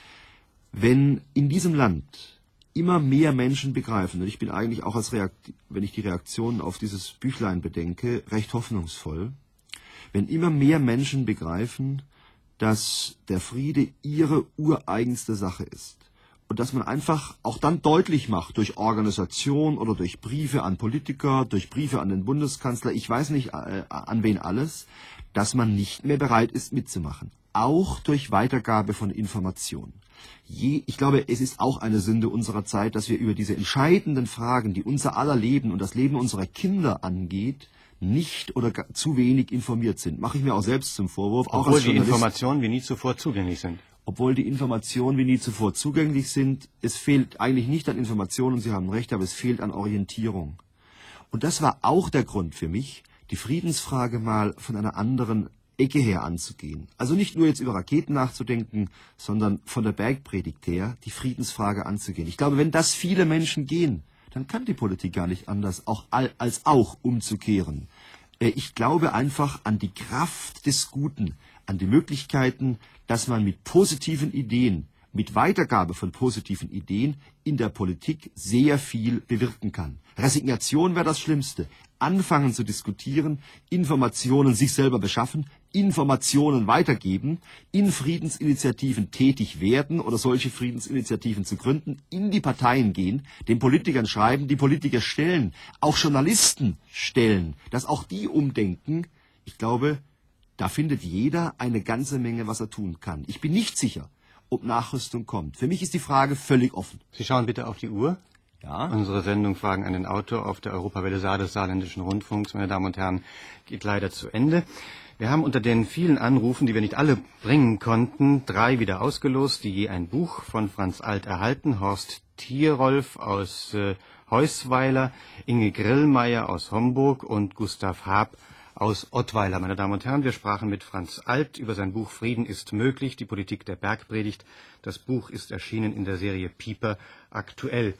Wenn in diesem Land immer mehr Menschen begreifen, und ich bin eigentlich auch, als Reakt- wenn ich die Reaktionen auf dieses Büchlein bedenke, recht hoffnungsvoll, wenn immer mehr Menschen begreifen, dass der Friede ihre ureigenste Sache ist und dass man einfach auch dann deutlich macht, durch Organisation oder durch Briefe an Politiker, durch Briefe an den Bundeskanzler, ich weiß nicht äh, an wen alles, dass man nicht mehr bereit ist mitzumachen. Auch durch Weitergabe von Informationen. Je, ich glaube, es ist auch eine Sünde unserer Zeit, dass wir über diese entscheidenden Fragen, die unser aller Leben und das Leben unserer Kinder angeht, nicht oder zu wenig informiert sind. Mache ich mir auch selbst zum Vorwurf. Obwohl auch als die Informationen wie nie zuvor zugänglich sind. Obwohl die Informationen wie nie zuvor zugänglich sind. Es fehlt eigentlich nicht an Informationen, Sie haben recht, aber es fehlt an Orientierung. Und das war auch der Grund für mich, die Friedensfrage mal von einer anderen Ecke her anzugehen. Also nicht nur jetzt über Raketen nachzudenken, sondern von der Bergpredigt her die Friedensfrage anzugehen. Ich glaube, wenn das viele Menschen gehen, dann kann die Politik gar nicht anders auch als auch umzukehren. Ich glaube einfach an die Kraft des Guten, an die Möglichkeiten, dass man mit positiven Ideen, mit Weitergabe von positiven Ideen in der Politik sehr viel bewirken kann. Resignation wäre das Schlimmste. Anfangen zu diskutieren, Informationen sich selber beschaffen, Informationen weitergeben, in Friedensinitiativen tätig werden oder solche Friedensinitiativen zu gründen, in die Parteien gehen, den Politikern schreiben, die Politiker stellen, auch Journalisten stellen, dass auch die umdenken. Ich glaube, da findet jeder eine ganze Menge, was er tun kann. Ich bin nicht sicher, ob Nachrüstung kommt. Für mich ist die Frage völlig offen. Sie schauen bitte auf die Uhr. Ja. Unsere Sendung Fragen an den Autor auf der Europawelle Saar des Saarländischen Rundfunks, meine Damen und Herren, geht leider zu Ende. Wir haben unter den vielen Anrufen, die wir nicht alle bringen konnten, drei wieder ausgelost, die je ein Buch von Franz Alt erhalten. Horst Thierolf aus äh, Heusweiler, Inge Grillmeier aus Homburg und Gustav Haab aus Ottweiler. Meine Damen und Herren, wir sprachen mit Franz Alt über sein Buch Frieden ist möglich, die Politik der Bergpredigt. Das Buch ist erschienen in der Serie Piper aktuell.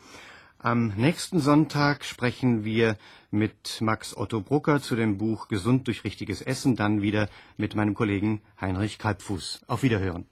Am nächsten Sonntag sprechen wir mit Max Otto Brucker zu dem Buch Gesund durch richtiges Essen, dann wieder mit meinem Kollegen Heinrich Kalbfuß. Auf Wiederhören.